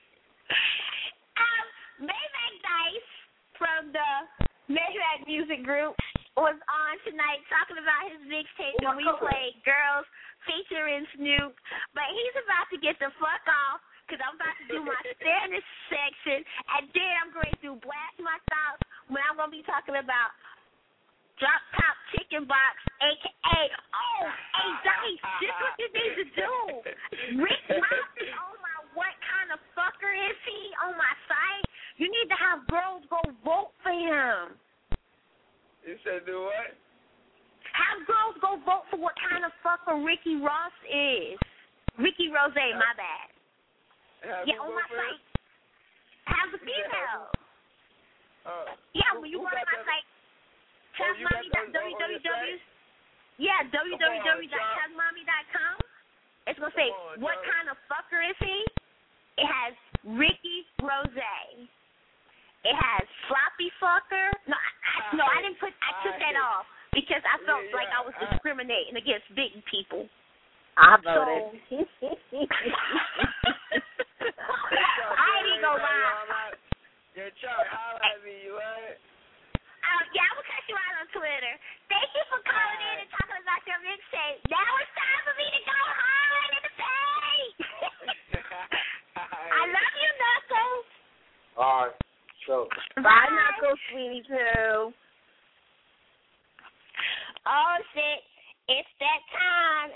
I: Maybach Dice from the Maybach Music Group was on tonight talking about his mixtape that we played, Girls featuring Snoop. But he's about to get the fuck off because I'm about to do my Spanish section, and then I'm going to blast my thoughts when I'm going to be talking about Drop Top Chicken Box, a.k.a. Hey, Dice, this is what you need to do. Rick Ross is on my What Kind of Fucker Is He on my site. You need to have girls go vote for him.
R: You said do what?
I: Have girls go vote for What Kind of Fucker Ricky Ross is. Ricky Rose, my bad. Yeah, on my site. Have the female. Yeah, when you go to my site, www. Yeah, www.chugmommy.com. It's going to say, what kind of fucker is he? It has Ricky Rose. It has sloppy fucker. No, I didn't put. I took that off because I felt like I was discriminating against big people.
A: I voted.
I: I ain't gonna lie.
R: Yeah, Chuck, highlight me, you right?
I: Yeah, I'm gonna cut you out on Twitter. Thank you for calling in and talking about your mixtape. Now it's time for me to go home in the paint. I love you, Knuckles.
T: All right. So.
A: Bye, Knuckles, sweetie poo.
I: Oh shit! It's that time.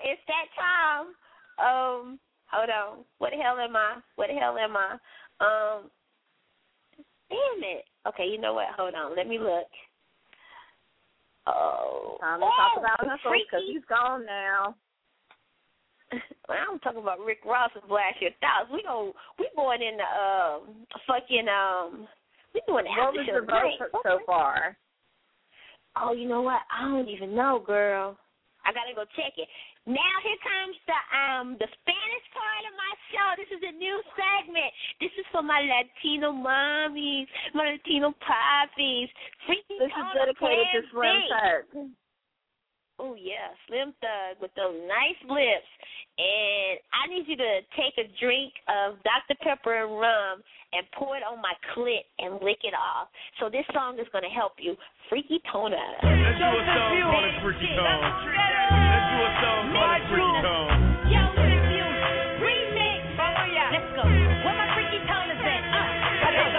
I: Hold on. What the hell am I? Damn it. Okay, you know what? Hold on. Let me look.
A: Time to talk about Knuckles because he's gone now.
I: Well, I'm talking about Rick Ross and Blast Your Thoughts. We going in the we doing the
A: after show tonight. What was your vote so far?
I: Oh, you know what? I don't even know, girl. I gotta go check it. Now here comes the Spanish part of my show. This is a new segment. This is for my Latino mommies, my Latino poppies.
A: This is dedicated to Slim Thug.
I: Oh yeah, Slim Thug with those nice lips. And I need you to take a drink of Dr. Pepper and rum and pour it on my clit and lick it off. So this song is gonna help you. Freaky Tona.
O: Let's do a song called Freaky Tone. Let's do a song called Freaky Tone.
H: Yo, remix. Let's go. Where my Freaky Tonas at? I'm a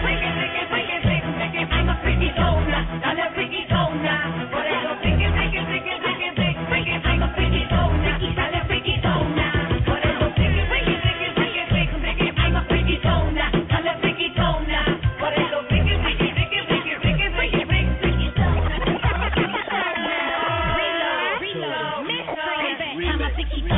H: freaky Tona. I'm a freaky Tona. Por eso I'm a freaky Tona. I'm a freaky Tona. Por eso I'm a freaky Tona. I'm a freaky Tona. Por eso I'm a freaky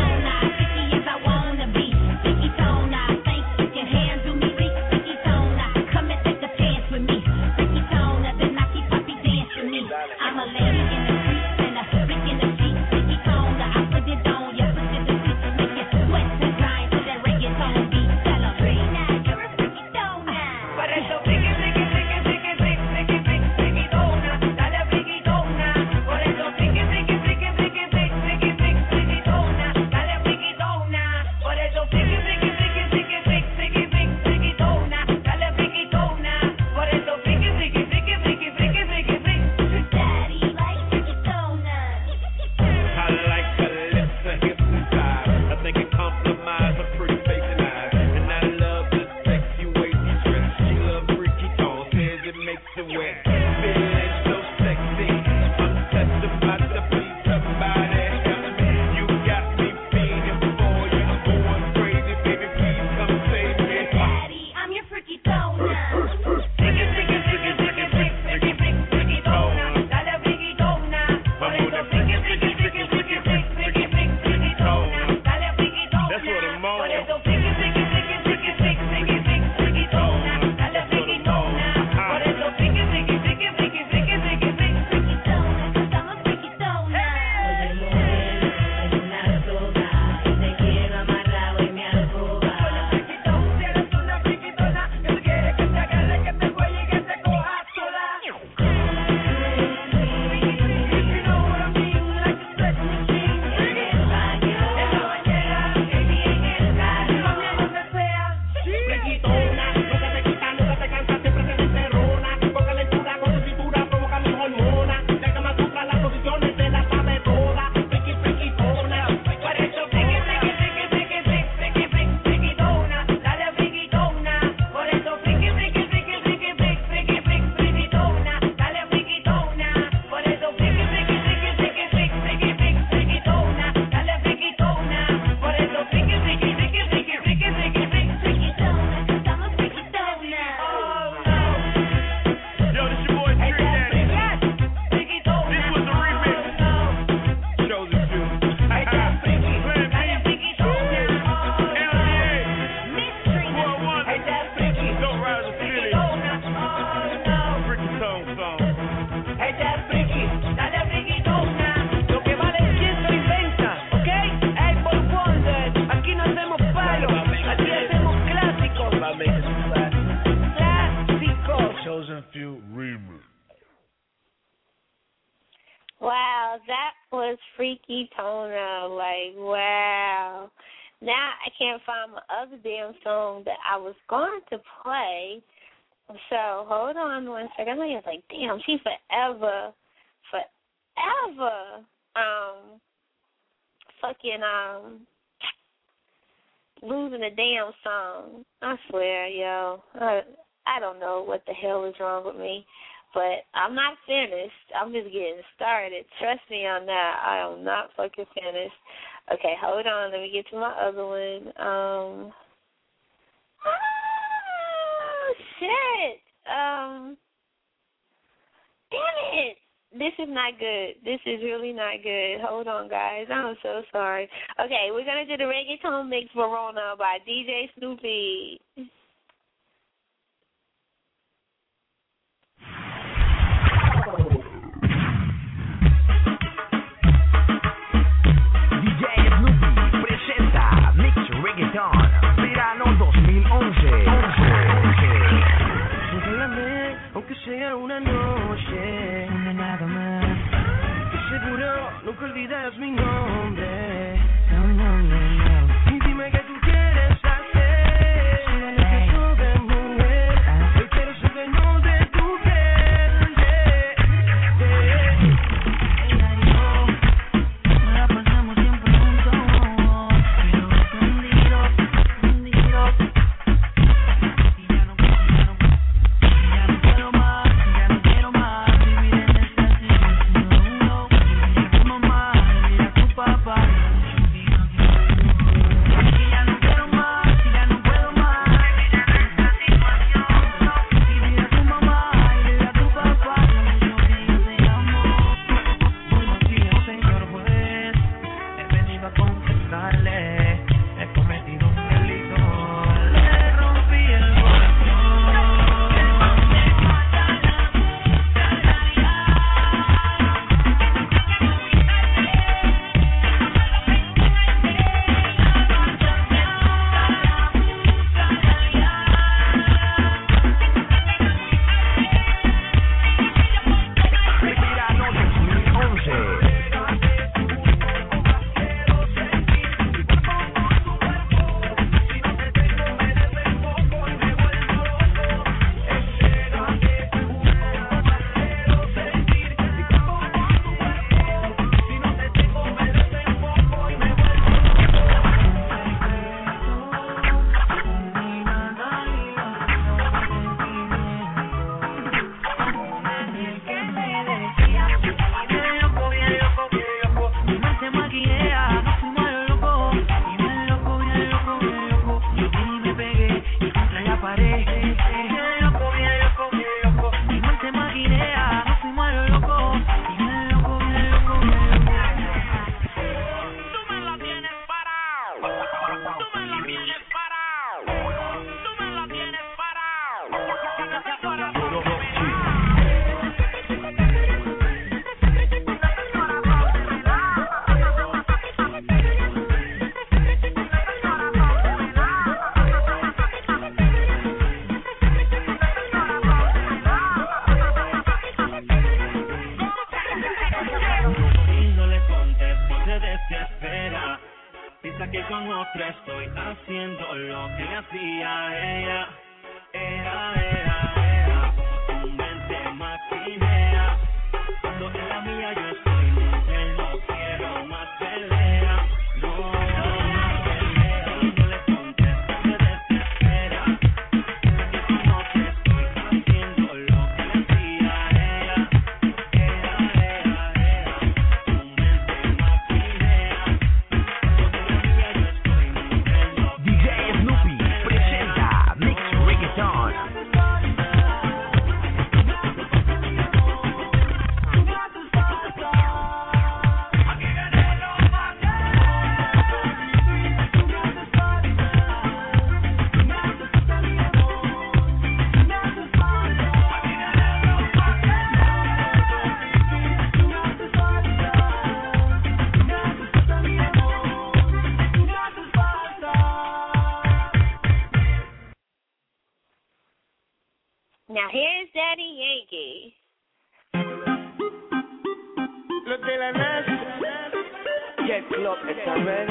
C: freaky toenail. Like, wow. Now I can't find my other damn song that I was going to play. So hold on one second. I was like, damn, she forever losing a damn song. I swear, yo. I don't know what the hell is wrong with me. But I'm not finished. I'm just getting started. Trust me on that. I am not fucking finished. Okay, hold on. Let me get to my other one. Shit. Damn it. This is not good. This is really not good. Hold on, guys. I'm so sorry. Okay, we're going to do the reggaeton mix Verona by DJ Snoopy.
M: Reggaeton, verano 2011. Regálame, aunque sea una noche, nada más. Que seguro nunca olvidas mi nombre. No. Y dime qué tú quieres hacer. Soy lo que soy de mujer. Hoy quiero ser dueño de tu piel. Ella y yo, no la pasamos siempre juntos.
C: Now here's Daddy Yankee.
M: Los de la NASA Get club, it's ready.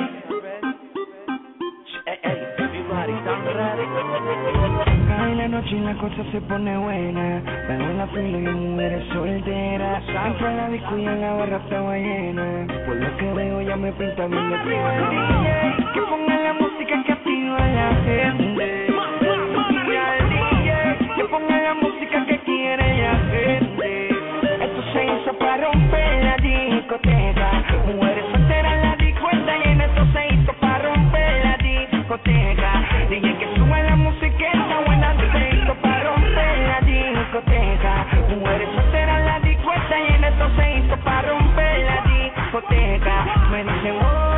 M: Everybody, I'm ready.
L: Cae la noche y la cosa se pone buena. Bajo la fila y mujeres solteras. Entro a la disco y en la barra estaba llena. Por lo que veo ya me pinta bien de DJ. Que ponga la música que activa a la gente. Y al DJ que ponga la música que quiere la gente. Esto se hizo para romper la discoteca. Mujeres solteras en la disco está llena. Esto se hizo para romper la discoteca. DJ que suba la música está buena. Se hizo para romper la discoteca. Mujeres solteras en la disco está llena. Esto se hizo para romper la discoteca. Me dicen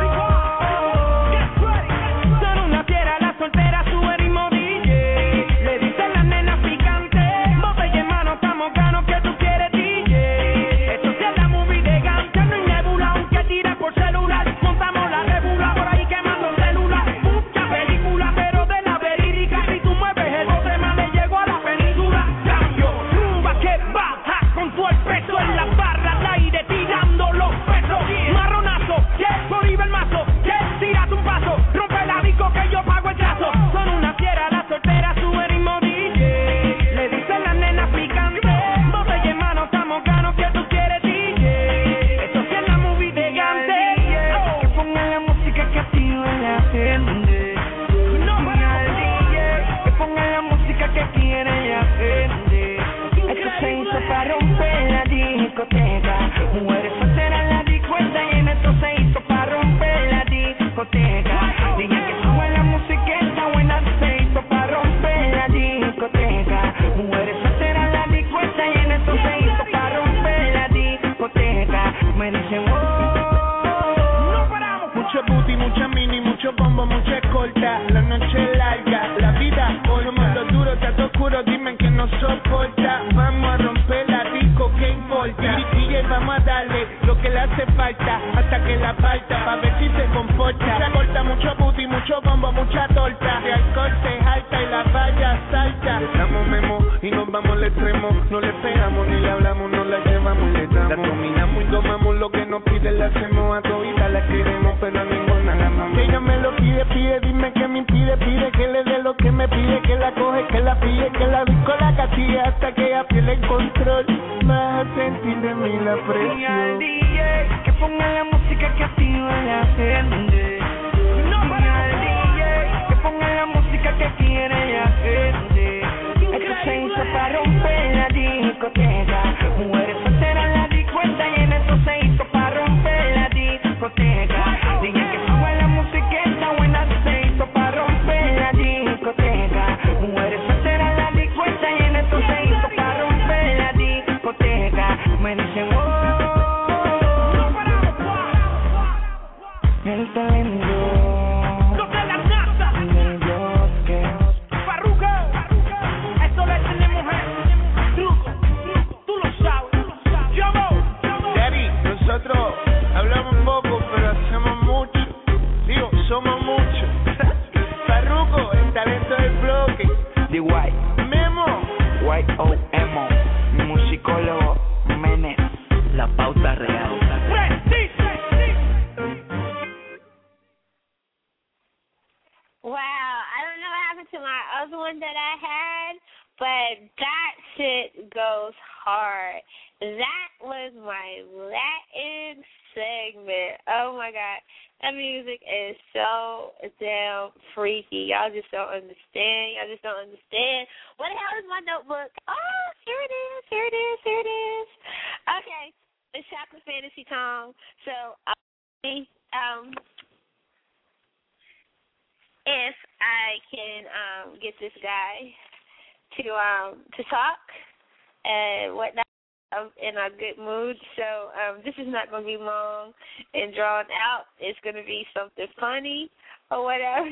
L: son una fiera las solteras, sube ritmo DJ. Le dicen las nenas picantes, botella en mano, estamos ganos que tú quieres DJ. Esto sí es la movie de Gante, no hay nebula, aunque tira por celular. Montamos la rebula, por ahí quemando celular. Mucha película, pero de la verídica. Si tú mueves el bote, más le llego a la península. Cambio, rumba que baja con todo el peso en las barras, al aire tirando los pesos. Marronazo, que por el mazo, que tiras un paso, rompe la disco que yo pago el caso. Son una fiera, la soltera, sube ritmo DJ. Le dicen las nenas picantes, botella en mano, estamos ganos que tú quieres DJ. Esto sí es la movie de Gante. Que ponga la música que activa la gente. Al DJ, que ponga la música que quiere la gente. Esto se hizo para romper la discoteca. Mujeres solteras en la disco está llena. Esto se hizo para romper la discoteca. Dije que suba la música está buena. Se hizo para romper la discoteca. Mujeres solteras en la disco está llena. Esto se hizo para romper la discoteca. Me dicen
M: mucho booty, mucha mini, mucho bombo, mucha escolta. La noche es larga, la vida hoy somos los duros, está oscuro, dime que no soporta. Vamos a romper la disco, ¿qué importa? DJ, vamos a darle lo que le hace falta, hasta que la falta, pa' ver si se comporta. Mucha corta, mucho booty, mucho bombo, mucha torta. De alcohol se jalta y la valla salta. Estamos memo y nos vamos al extremo. No le pegamos ni le hablamos, no la llevamos y le damos. La dominamos y domamos lo que nos pide, le hacemos a toditas, la queremos, pero a ninguna la amamos. Que ella me lo pide, pide, dime que me impide, pide que le dé lo que me pide, que la coge, que la pille, que la disco la castigue hasta que ella pierde el control. Vas a sentir de mí la presión.
L: Y al DJ que ponga la música que activa la gente. Y al DJ que ponga la música que quiere la gente. Esto se hizo para romper la discoteca. Mujeres solteras en la disco está llena. Esto se hizo para romper la discoteca. Dije que suba la música está buena. Se hizo para romper la discoteca. Mujeres solteras en la disco está llena. Esto se hizo para romper la discoteca. Me dicen el talento.
M: Los de la NASA.
L: Del bosque.
M: Farruko. Esto le tenemos truco. Tú lo sabes. Yo Daddy, nosotros hablamos poco, pero hacemos mucho. Digo, somos muchos. Farruko, el talento del bloque.
L: The White.
M: Memo.
L: Y-O-M-O. Musicólogo Menes. La pauta real.
C: Wow, I don't know what happened to my other one that I had, but that shit goes hard. That was my Latin segment. Oh my God, that music is so damn freaky. Y'all just don't understand. What the hell is my notebook? Oh, here it is. Okay, it's Chocolate Fantasy time. So, if I can get this guy to talk and whatnot, I'm in a good mood. So this is not going to be long and drawn out. It's going to be something funny or whatever.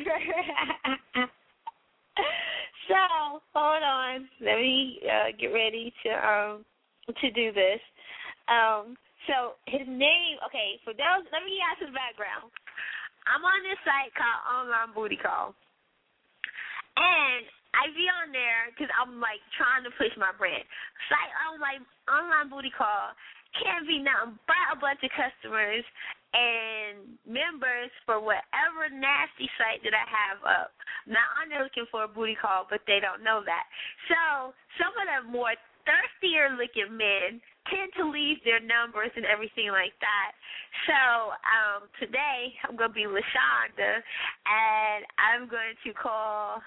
C: So hold on. Let me get ready to do this. So his name. Okay. For those, let me ask his background. I'm on this site called Online Booty Call, and I be on there because I'm, like, trying to push my brand. Site Online Booty Call can't be nothing but a bunch of customers
I: and members for whatever nasty site that I have up. Now, I know they're looking for a booty call, but they don't know that. So some of the more thirstier-looking men tend to leave their numbers and everything like that. So today I'm going to be LaShonda, and I'm going to call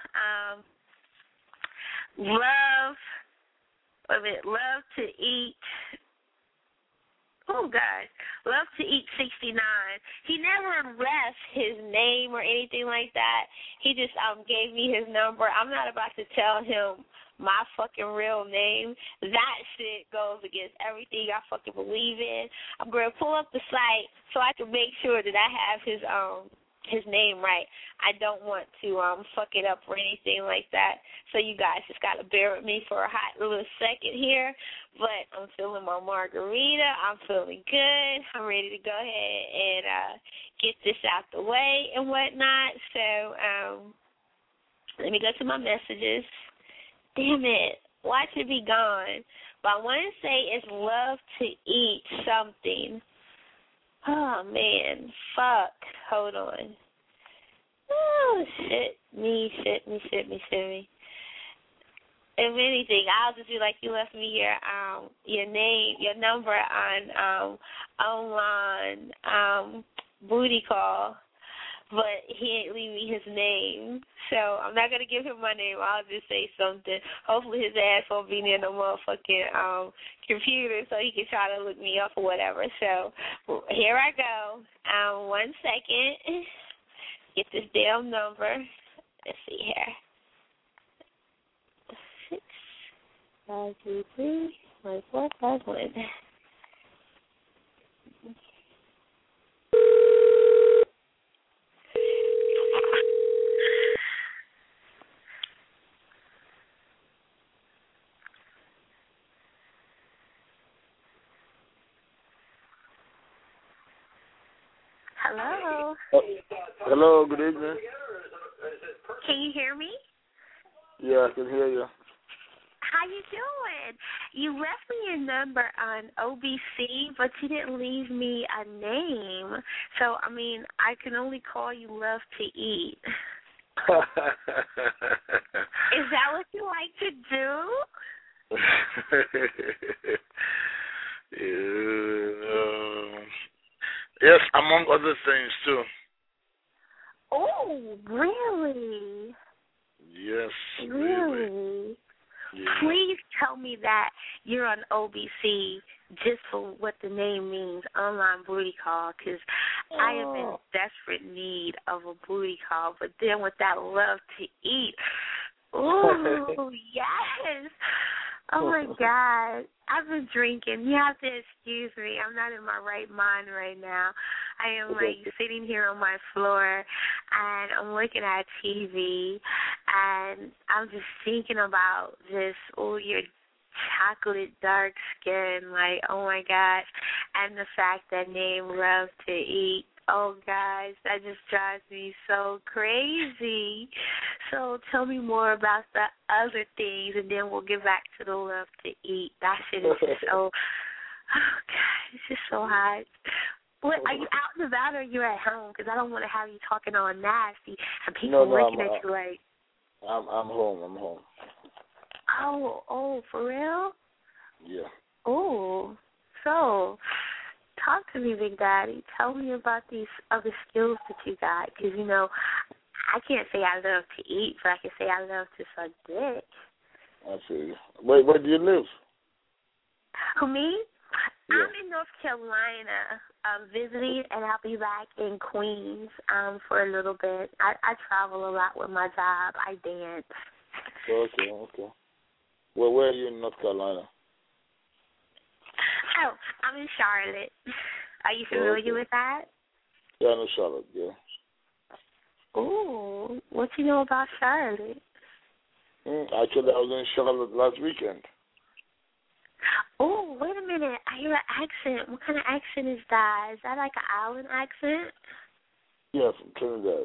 I: Love to Eat. Oh, God. Love to Eat 69. He never left his name or anything like that. He just gave me his number. I'm not about to tell him my fucking real name. That shit goes against everything I fucking believe in. I'm going to pull up the site so I can make sure that I have his name right. I don't want to fuck it up or anything like that. So you guys just got to bear with me for a hot little second here. But I'm feeling my margarita. I'm feeling good. I'm ready to go ahead and get this out the way and whatnot. So let me go to my messages. Damn it. Watch it be gone. But I want to say it's Love to Eat something. Oh, man. Fuck. Hold on. Oh, shit me. If anything, I'll just be like, you left me your name, your number on online booty call, but he ain't leave me his name. So I'm not going to give him my name. I'll just say something. Hopefully his ass won't be near no motherfucking computer so he can try to look me up or whatever. So here I go. 1 second. Get this damn number. Let's see here. 6 5 3 3 1 4 5 1. Hello.
J: Hello, good evening.
I: Can you hear me?
J: Yeah, I can hear you.
I: How you doing? You left me your number on OBC, but you didn't leave me a name. So, I mean, I can only call you Love to Eat. Is that what you like to
J: do? Yes, among other things, too.
I: Oh, really?
J: Yes,
I: really. Yeah. Please tell me that you're on OBC just for what the name means, online booty call, because I am in desperate need of a booty call. But then with that Love to Eat, oh, yes. Oh, my God. I've been drinking. You have to excuse me. I'm not in my right mind right now. I am, sitting here on my floor, and I'm looking at TV, and I'm just thinking about this, your chocolate dark skin, oh, my gosh, and the fact that name Love to Eat. Oh, guys, that just drives me so crazy. So tell me more about the other things, and then we'll get back to the Love to Eat. That shit is just so, oh, God, it's just so hot. What, are you out and about, or are you at home? Because I don't want to have you talking all nasty and people looking at you like.
J: I'm home.
I: Oh, for real?
J: Yeah.
I: Oh, so talk to me, Big Daddy. Tell me about these other skills that you got. Because, I can't say I love to eat, but I can say I love to suck dick.
J: I see. Where do you live?
I: Who, me?
J: Yeah.
I: I'm in North Carolina visiting, and I'll be back in Queens for a little bit. I travel a lot with my job. I dance.
J: Okay. Well, where are you in North Carolina?
I: Oh, I'm in Charlotte. Are you familiar with that?
J: Yeah, I know Charlotte, yeah.
I: Ooh, what you know about Charlotte?
J: Actually, I was in Charlotte last weekend.
I: Oh, wait a minute. I hear an accent. What kind of accent is that? Is that like an island accent?
J: Yeah, from Trinidad.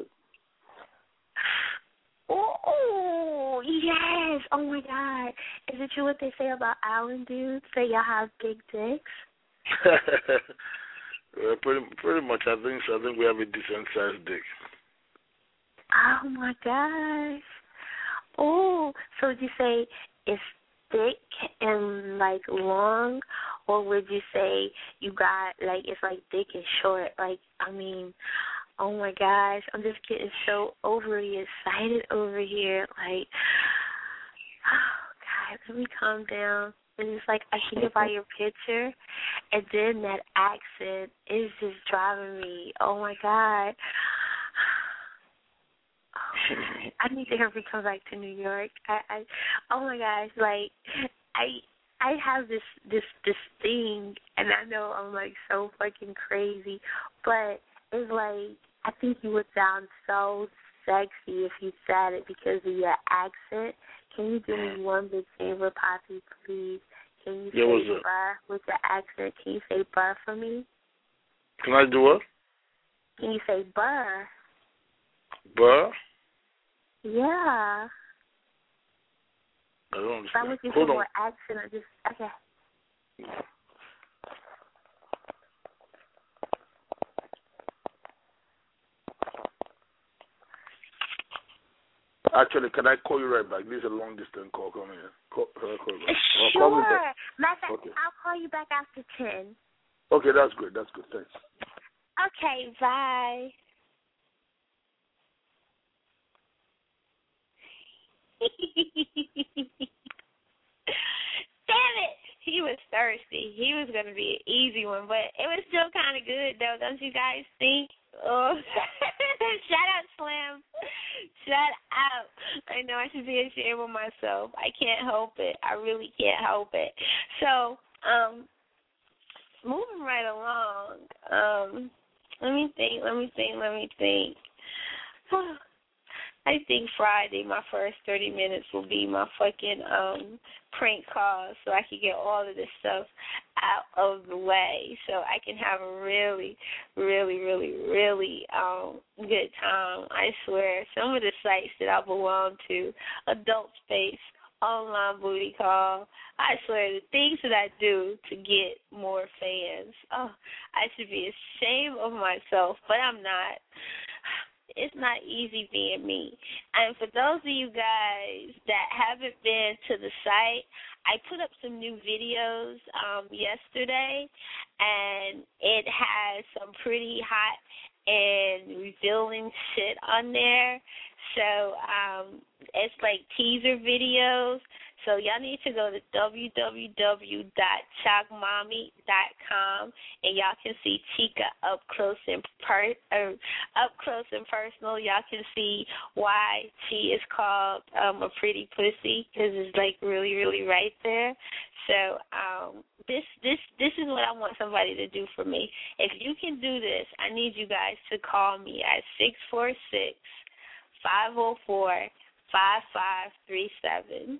I: Oh, yes. Oh, my God. Is it true what they say about island dudes? Say y'all have big dicks?
D: Pretty much. I think so. I think we have a decent sized dick.
C: Oh my gosh. Oh, so would you say it's thick and like long, or would you say you got like it's like thick and short? Like, I mean, oh my gosh, I'm just getting so overly excited over here. Like, oh God, let me calm down. And it's like I think about your picture, and then that accent is just driving me. Oh my God. I need to hurry come back to New York. I oh my gosh, like I have this thing, and I know I'm like so fucking crazy, but it's like I think you would sound so sexy if you said it because of your accent. Can you do me one big favor, Poppy, please? Can you say burr with your accent? Can you say burr for me?
D: Can I do what?
C: Can you say burr?
D: Burr?
C: Yeah.
D: I don't understand.
C: If I'm looking for more accent, I just, okay.
D: Actually, can I call you right back? This is a long distance call coming in. Call you back.
C: Sure. Matter of fact, okay. I'll call you back after 10.
D: Okay, that's good. That's good. Thanks.
C: Okay, bye. Damn it! He was thirsty. He was going to be an easy one, but it was still kind of good, though. Don't you guys think? Oh. Shout out, Slam. Shut up. I know I should be ashamed of myself. I can't help it. I really can't help it. So, moving right along. Let me think. I think Friday, my first 30 minutes will be my fucking prank call so I can get all of this stuff out of the way so I can have a really, really, really, really good time. I swear, some of the sites that I belong to, Adult Space, Online Booty Call, I swear, the things that I do to get more fans, I should be ashamed of myself, but I'm not. It's not easy being me. And for those of you guys that haven't been to the site, I put up some new videos yesterday, and it has some pretty hot and revealing shit on there. So it's like teaser videos. So y'all need to go to www.chalkmommy.com, and y'all can see Chica up close and personal. Y'all can see why she is called a pretty pussy, because it's like really, really right there. So this is what I want somebody to do for me. If you can do this, I need you guys to call me at 646-504-5537.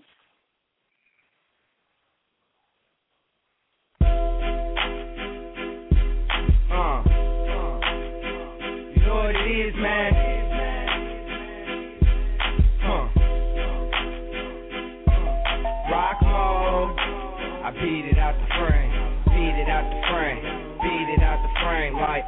M: You know what it is, man. Rock mode. I beat it out the frame. Beat it out the frame. Beat it out the frame like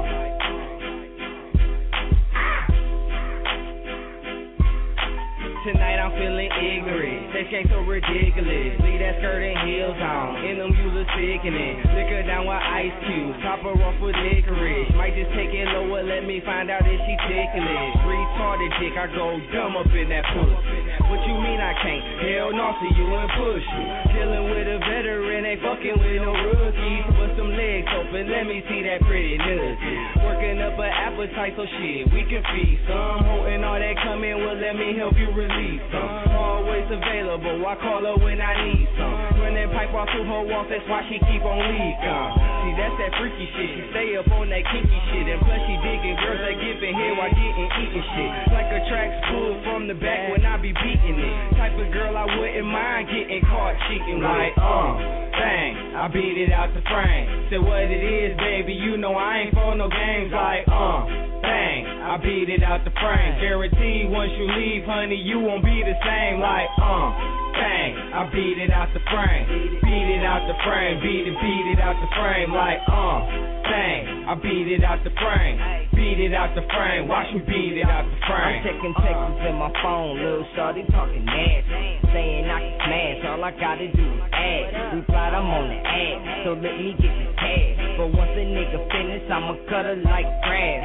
M: Tonight I'm feeling ignorant. That shake so ridiculous. Leave that skirt and heels on. In them you look sickening. Lick her down with ice cubes. Top her off with licorice. Might just take it lower. Let me find out if she ticklish. Retarded dick. I go dumb up in that pussy. What you mean I can't? Hell no, see you and push me. Chilling with a veteran. Ain't fucking with no rookies. Put some legs open. Let me see that pretty nugget. Working up an appetite so shit. We can feast. Some holding all that coming. Well, let me help you release some. Always available, I call her when I need some. Running pipe all through her walls, that's why she keep on leaking. See, that's that freaky shit, she stay up on that kinky shit. And plus she digging girls that giving head while getting eating shit. Like a track's pulled from
L: the back when I be beating it. Type of girl I wouldn't mind getting caught cheating. Like, bang, I beat it out the frame. Said what it is, baby, you know I ain't for no games. Like, bang, I beat it out the frame. Guaranteed once you leave, honey, you won't be the same. Like, bang, I beat it out the frame. Beat it out the frame. Beat it out the frame. Like, bang, I beat it out the frame. Beat it out the frame. Watch me beat it out the frame.
U: I'm checking texts in my phone, little shorty talking nasty, saying I can smash. All I gotta do is ask. Replied, I'm on the ass, so let me get the cash. But once a nigga finish, I'ma cut her like grass.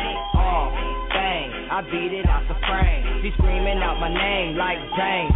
U: Bang, I beat it out the frame. She screaming out my name like James,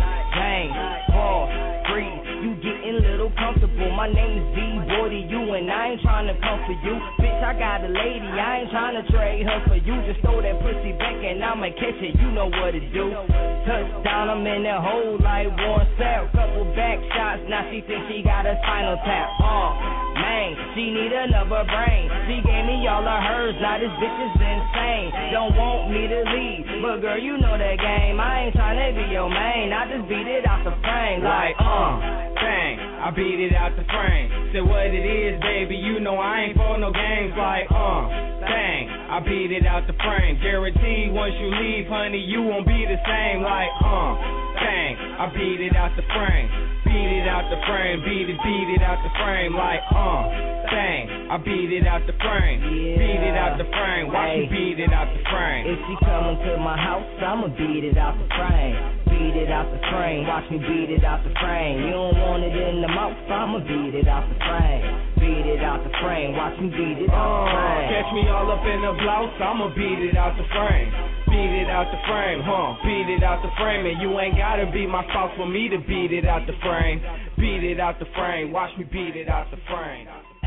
U: pause, breathe. You getting little comfortable. My name is D-Boy to you, and I ain't trying to come for you. Bitch, I got a lady, I ain't trying to trade her for you. Just throw that pussy back and I'ma catch it, you know what to do. Touchdown, I'm in that hole like Warren Sapp. Couple back shots, now she thinks she got a spinal tap. Man, she need another brain. She gave me all of hers, now this bitch is insane. Don't want me to leave, but girl, you know that game. I ain't tryna be your main, I just beat it out the frame. Like,
L: bang, I beat it out the frame. Said what it is, baby, you know I ain't for no games. Like, bang, I beat it out the frame. Guaranteed once you leave, honey, you won't be the same. Like, bang, I beat it out the frame. Beat it out the frame. Beat it out the frame. Like, bang, I beat it out the frame. Beat it out the frame. Watch me beat it out the frame.
U: If she coming to my house, I'ma beat it out the frame. Beat it out the frame. Watch me beat it out the frame. You don't want it in the mouth, I'ma beat it out the frame. Beat it out the frame. Watch me beat it out the frame.
L: Catch me all up in the blouse, I'ma beat it out the frame. Beat it out the frame, beat it out the frame. And you ain't gotta be my spouse for me to beat it out the frame. Beat it out the frame, watch me beat it out the frame.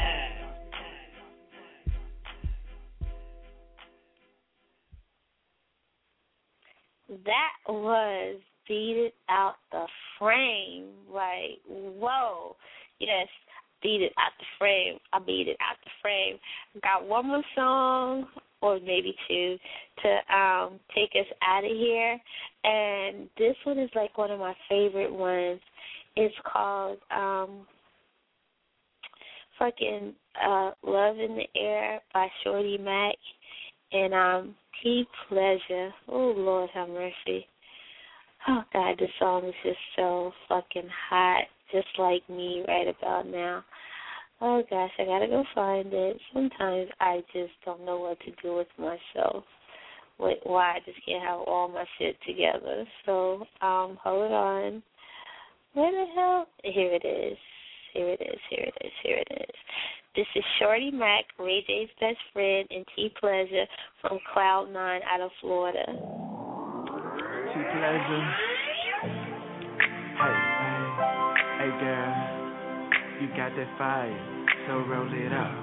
C: That was Beat It Out the Frame. Like, whoa. Yes, beat it out the frame. I beat it out the frame. Got one more song, or maybe two, to take us out of here. And this one is like one of my favorite ones. It's called Love in the Air by Shorty Mac and T Pleasure. Oh, Lord have mercy. Oh, God, this song is just so fucking hot, just like me right about now. Oh, gosh, I got to go find it. Sometimes I just don't know what to do with myself. Why I just can't have all my shit together. So, hold on. Where the hell? Here it is. This is Shorty Mac, Ray J's best friend, and T Pleasure from Cloud9 out of Florida.
E: T Pleasure. Hey girl, you got that fire, so roll it up.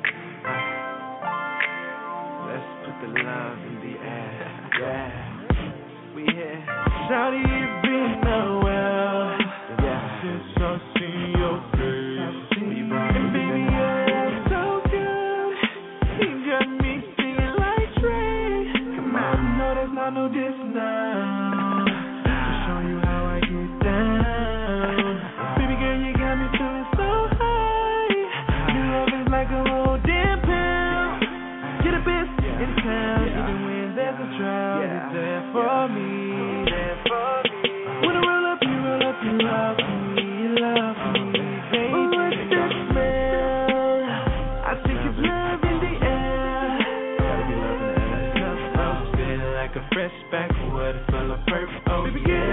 E: Let's put the love in the air. Yeah, we here. Shawty, it's been a while since I see your face. And baby, you're so good. You got me singing like Trey. Come on, no, that's not no diss now. To show you how I get down. Baby girl, you got me feeling so high. Your love is like a whole damn pound. Get a best in town, even when there's a drought. It's there for me. When I roll up, you love me. Love me, baby. What's this smell? I think it's love in the air. Gotta be love in the air. I'm feeling like a fresh backwood full of purple. Oh, baby, yeah.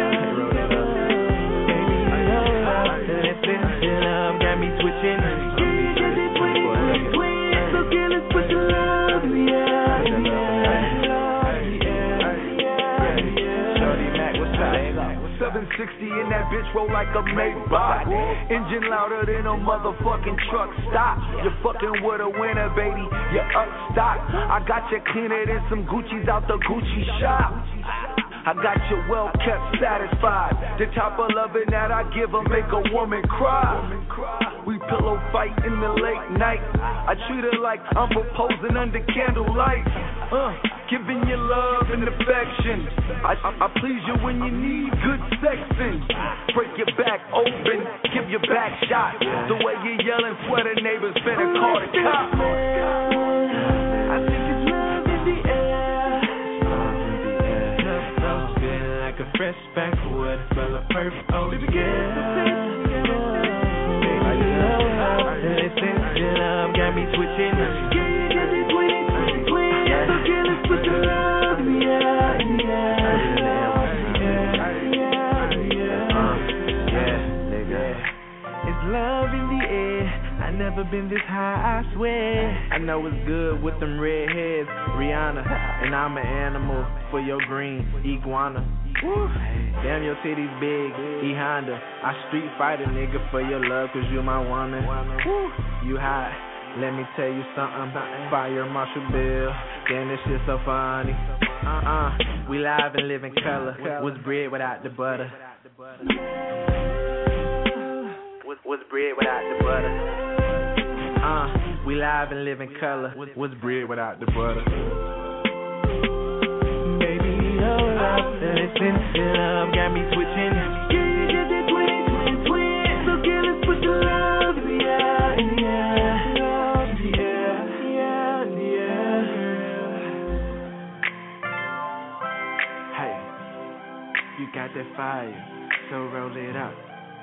E: Baby, love got me twitching. So girl, let's put the love in the air. Shorty Mac, what's up?
V: 760 in that bitch roll like a Maybach. Engine louder than a motherfucking truck stop. You're fucking with a winner, baby. You're up stock. I got you cleaner than some Gucci's out the Gucci shop. I got you well kept satisfied. The type of loving that I give her make a woman cry. We pillow fight in the late night. I treat her like I'm proposing under candlelight. Giving you love and affection. I please you when you need good sexing. Break your back open, give your back shot. The way you're yelling, sweater neighbors better call the cops. I think it's love in the air. Love feeling like a fresh backwood, smell of perfect. Oh yeah. Love got me switching. Love in the air, I never been this high, I swear. I know it's good with them red heads, Rihanna. And I'm an animal for your green iguana. Woo. Damn, your titties big, E Honda. I street fight a nigga for your love, cause you my woman. Woo. You hot, let me tell you something. Fire Marshall Bill, damn this shit so funny. We live and live in color. Was bread without the butter. Was bread without the butter. We live and live in color. Was bread without the butter. Baby, your love, listen, your love got me switching. Yeah, that twin. So girl, let's put the love, yeah. Hey, you got that fire, so roll it up.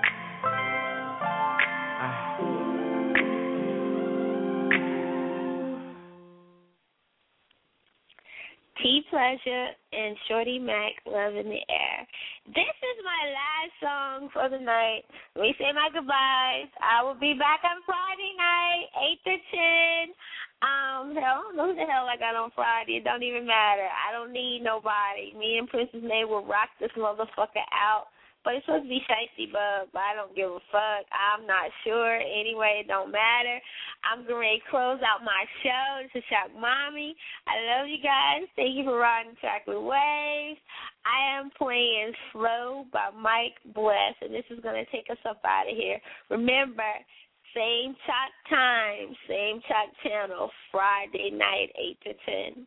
C: T-Pleasure and Shorty Mac, Love in the Air. This is my last song for the night. Let me say my goodbyes. I will be back on Friday night, 8 to 10. Hell, I don't know who the hell I got on Friday. It don't even matter. I don't need nobody. Me and Princess May will rock this motherfucker out. But it's supposed to be Shicey Bub, but I don't give a fuck. I'm not sure. Anyway, it don't matter. I'm going to close out my show. This is Shock Mommy. I love you guys. Thank you for riding Chocolate Waves. I am playing Slow by Mike Bless, and this is going to take us up out of here. Remember, same Choc time, same Choc channel, Friday night, 8 to 10.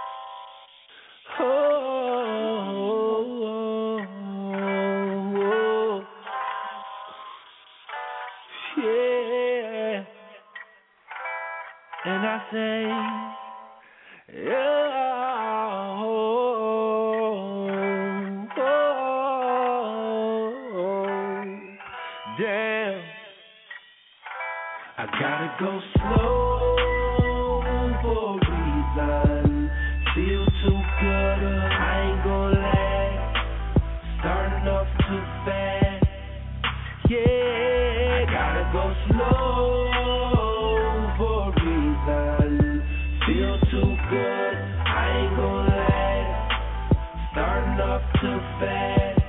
V: Yeah, and I say, damn, I gotta go slow for a reason. Feel too good, I ain't gonna lag. Starting off too fast, yeah. Go slow for a reason. Feel too good, I ain't gonna lie. Starting off too fast.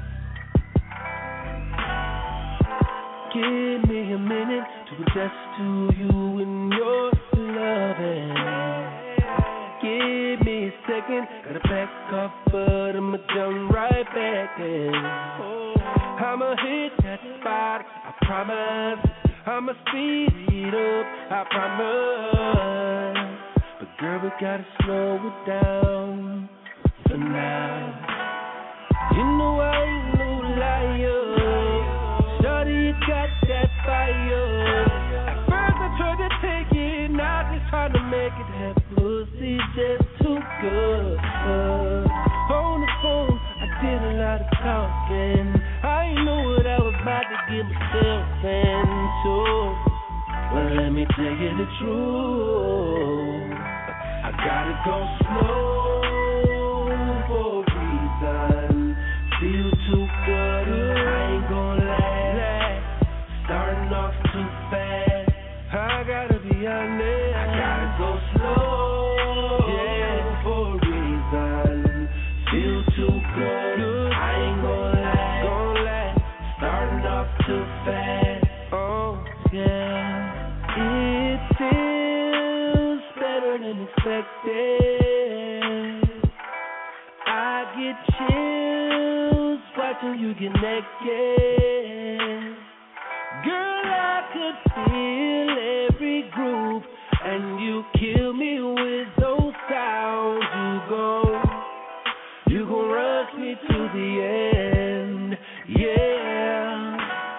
V: Give me a minute to adjust to you and your loving. Give me a second, gotta back up, but I'ma jump right back in. I'ma hit that spot, I promise. I'ma speed it up, I promise. But girl, we gotta slow it down for now. You know I ain't no liar. Shawty, you got that fire. At first I tried to take it, now just trying to make it. That pussy just too good. On the phone, I did a lot of talking. I ain't know what I was about to get myself into. Well, let me tell you the truth. I gotta go slow for a reason. Feel too good, I ain't gonna lie. Starting off too fast, I gotta be honest. I gotta go slow, yeah, for a reason. Feel too good, I ain't gonna lie. Starting off too fast, oh yeah. It feels better than expected. I get chills watching you get naked. Girl, I could feel every groove, and you kill me with those sounds.
F: won't you go? You gon' rush me to the end, yeah.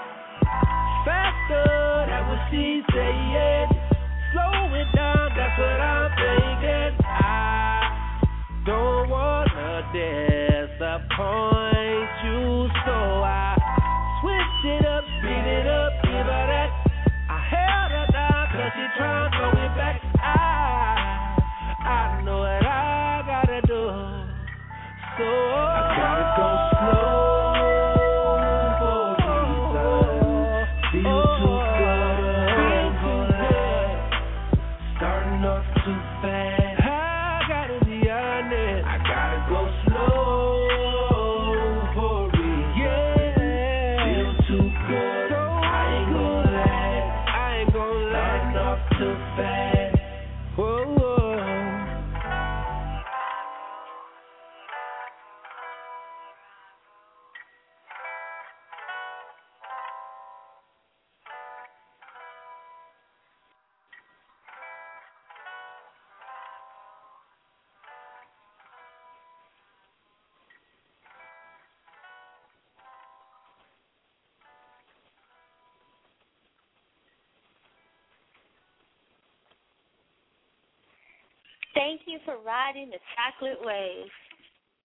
F: Faster, that's what she saying. Slow it down, that's what I'm thinking. I don't wanna disappoint you, so I switch it up, speed it up, give her that. I held her down 'cause she tryna throw it back. I know what I gotta do, so I gotta go slow for a reason. Feel too good, starting off too fast. I gotta be honest, I gotta go slow for a reason. Feel too good, I ain't gonna starting off too fast. Whoa.
C: Thank you for riding the chocolate wave.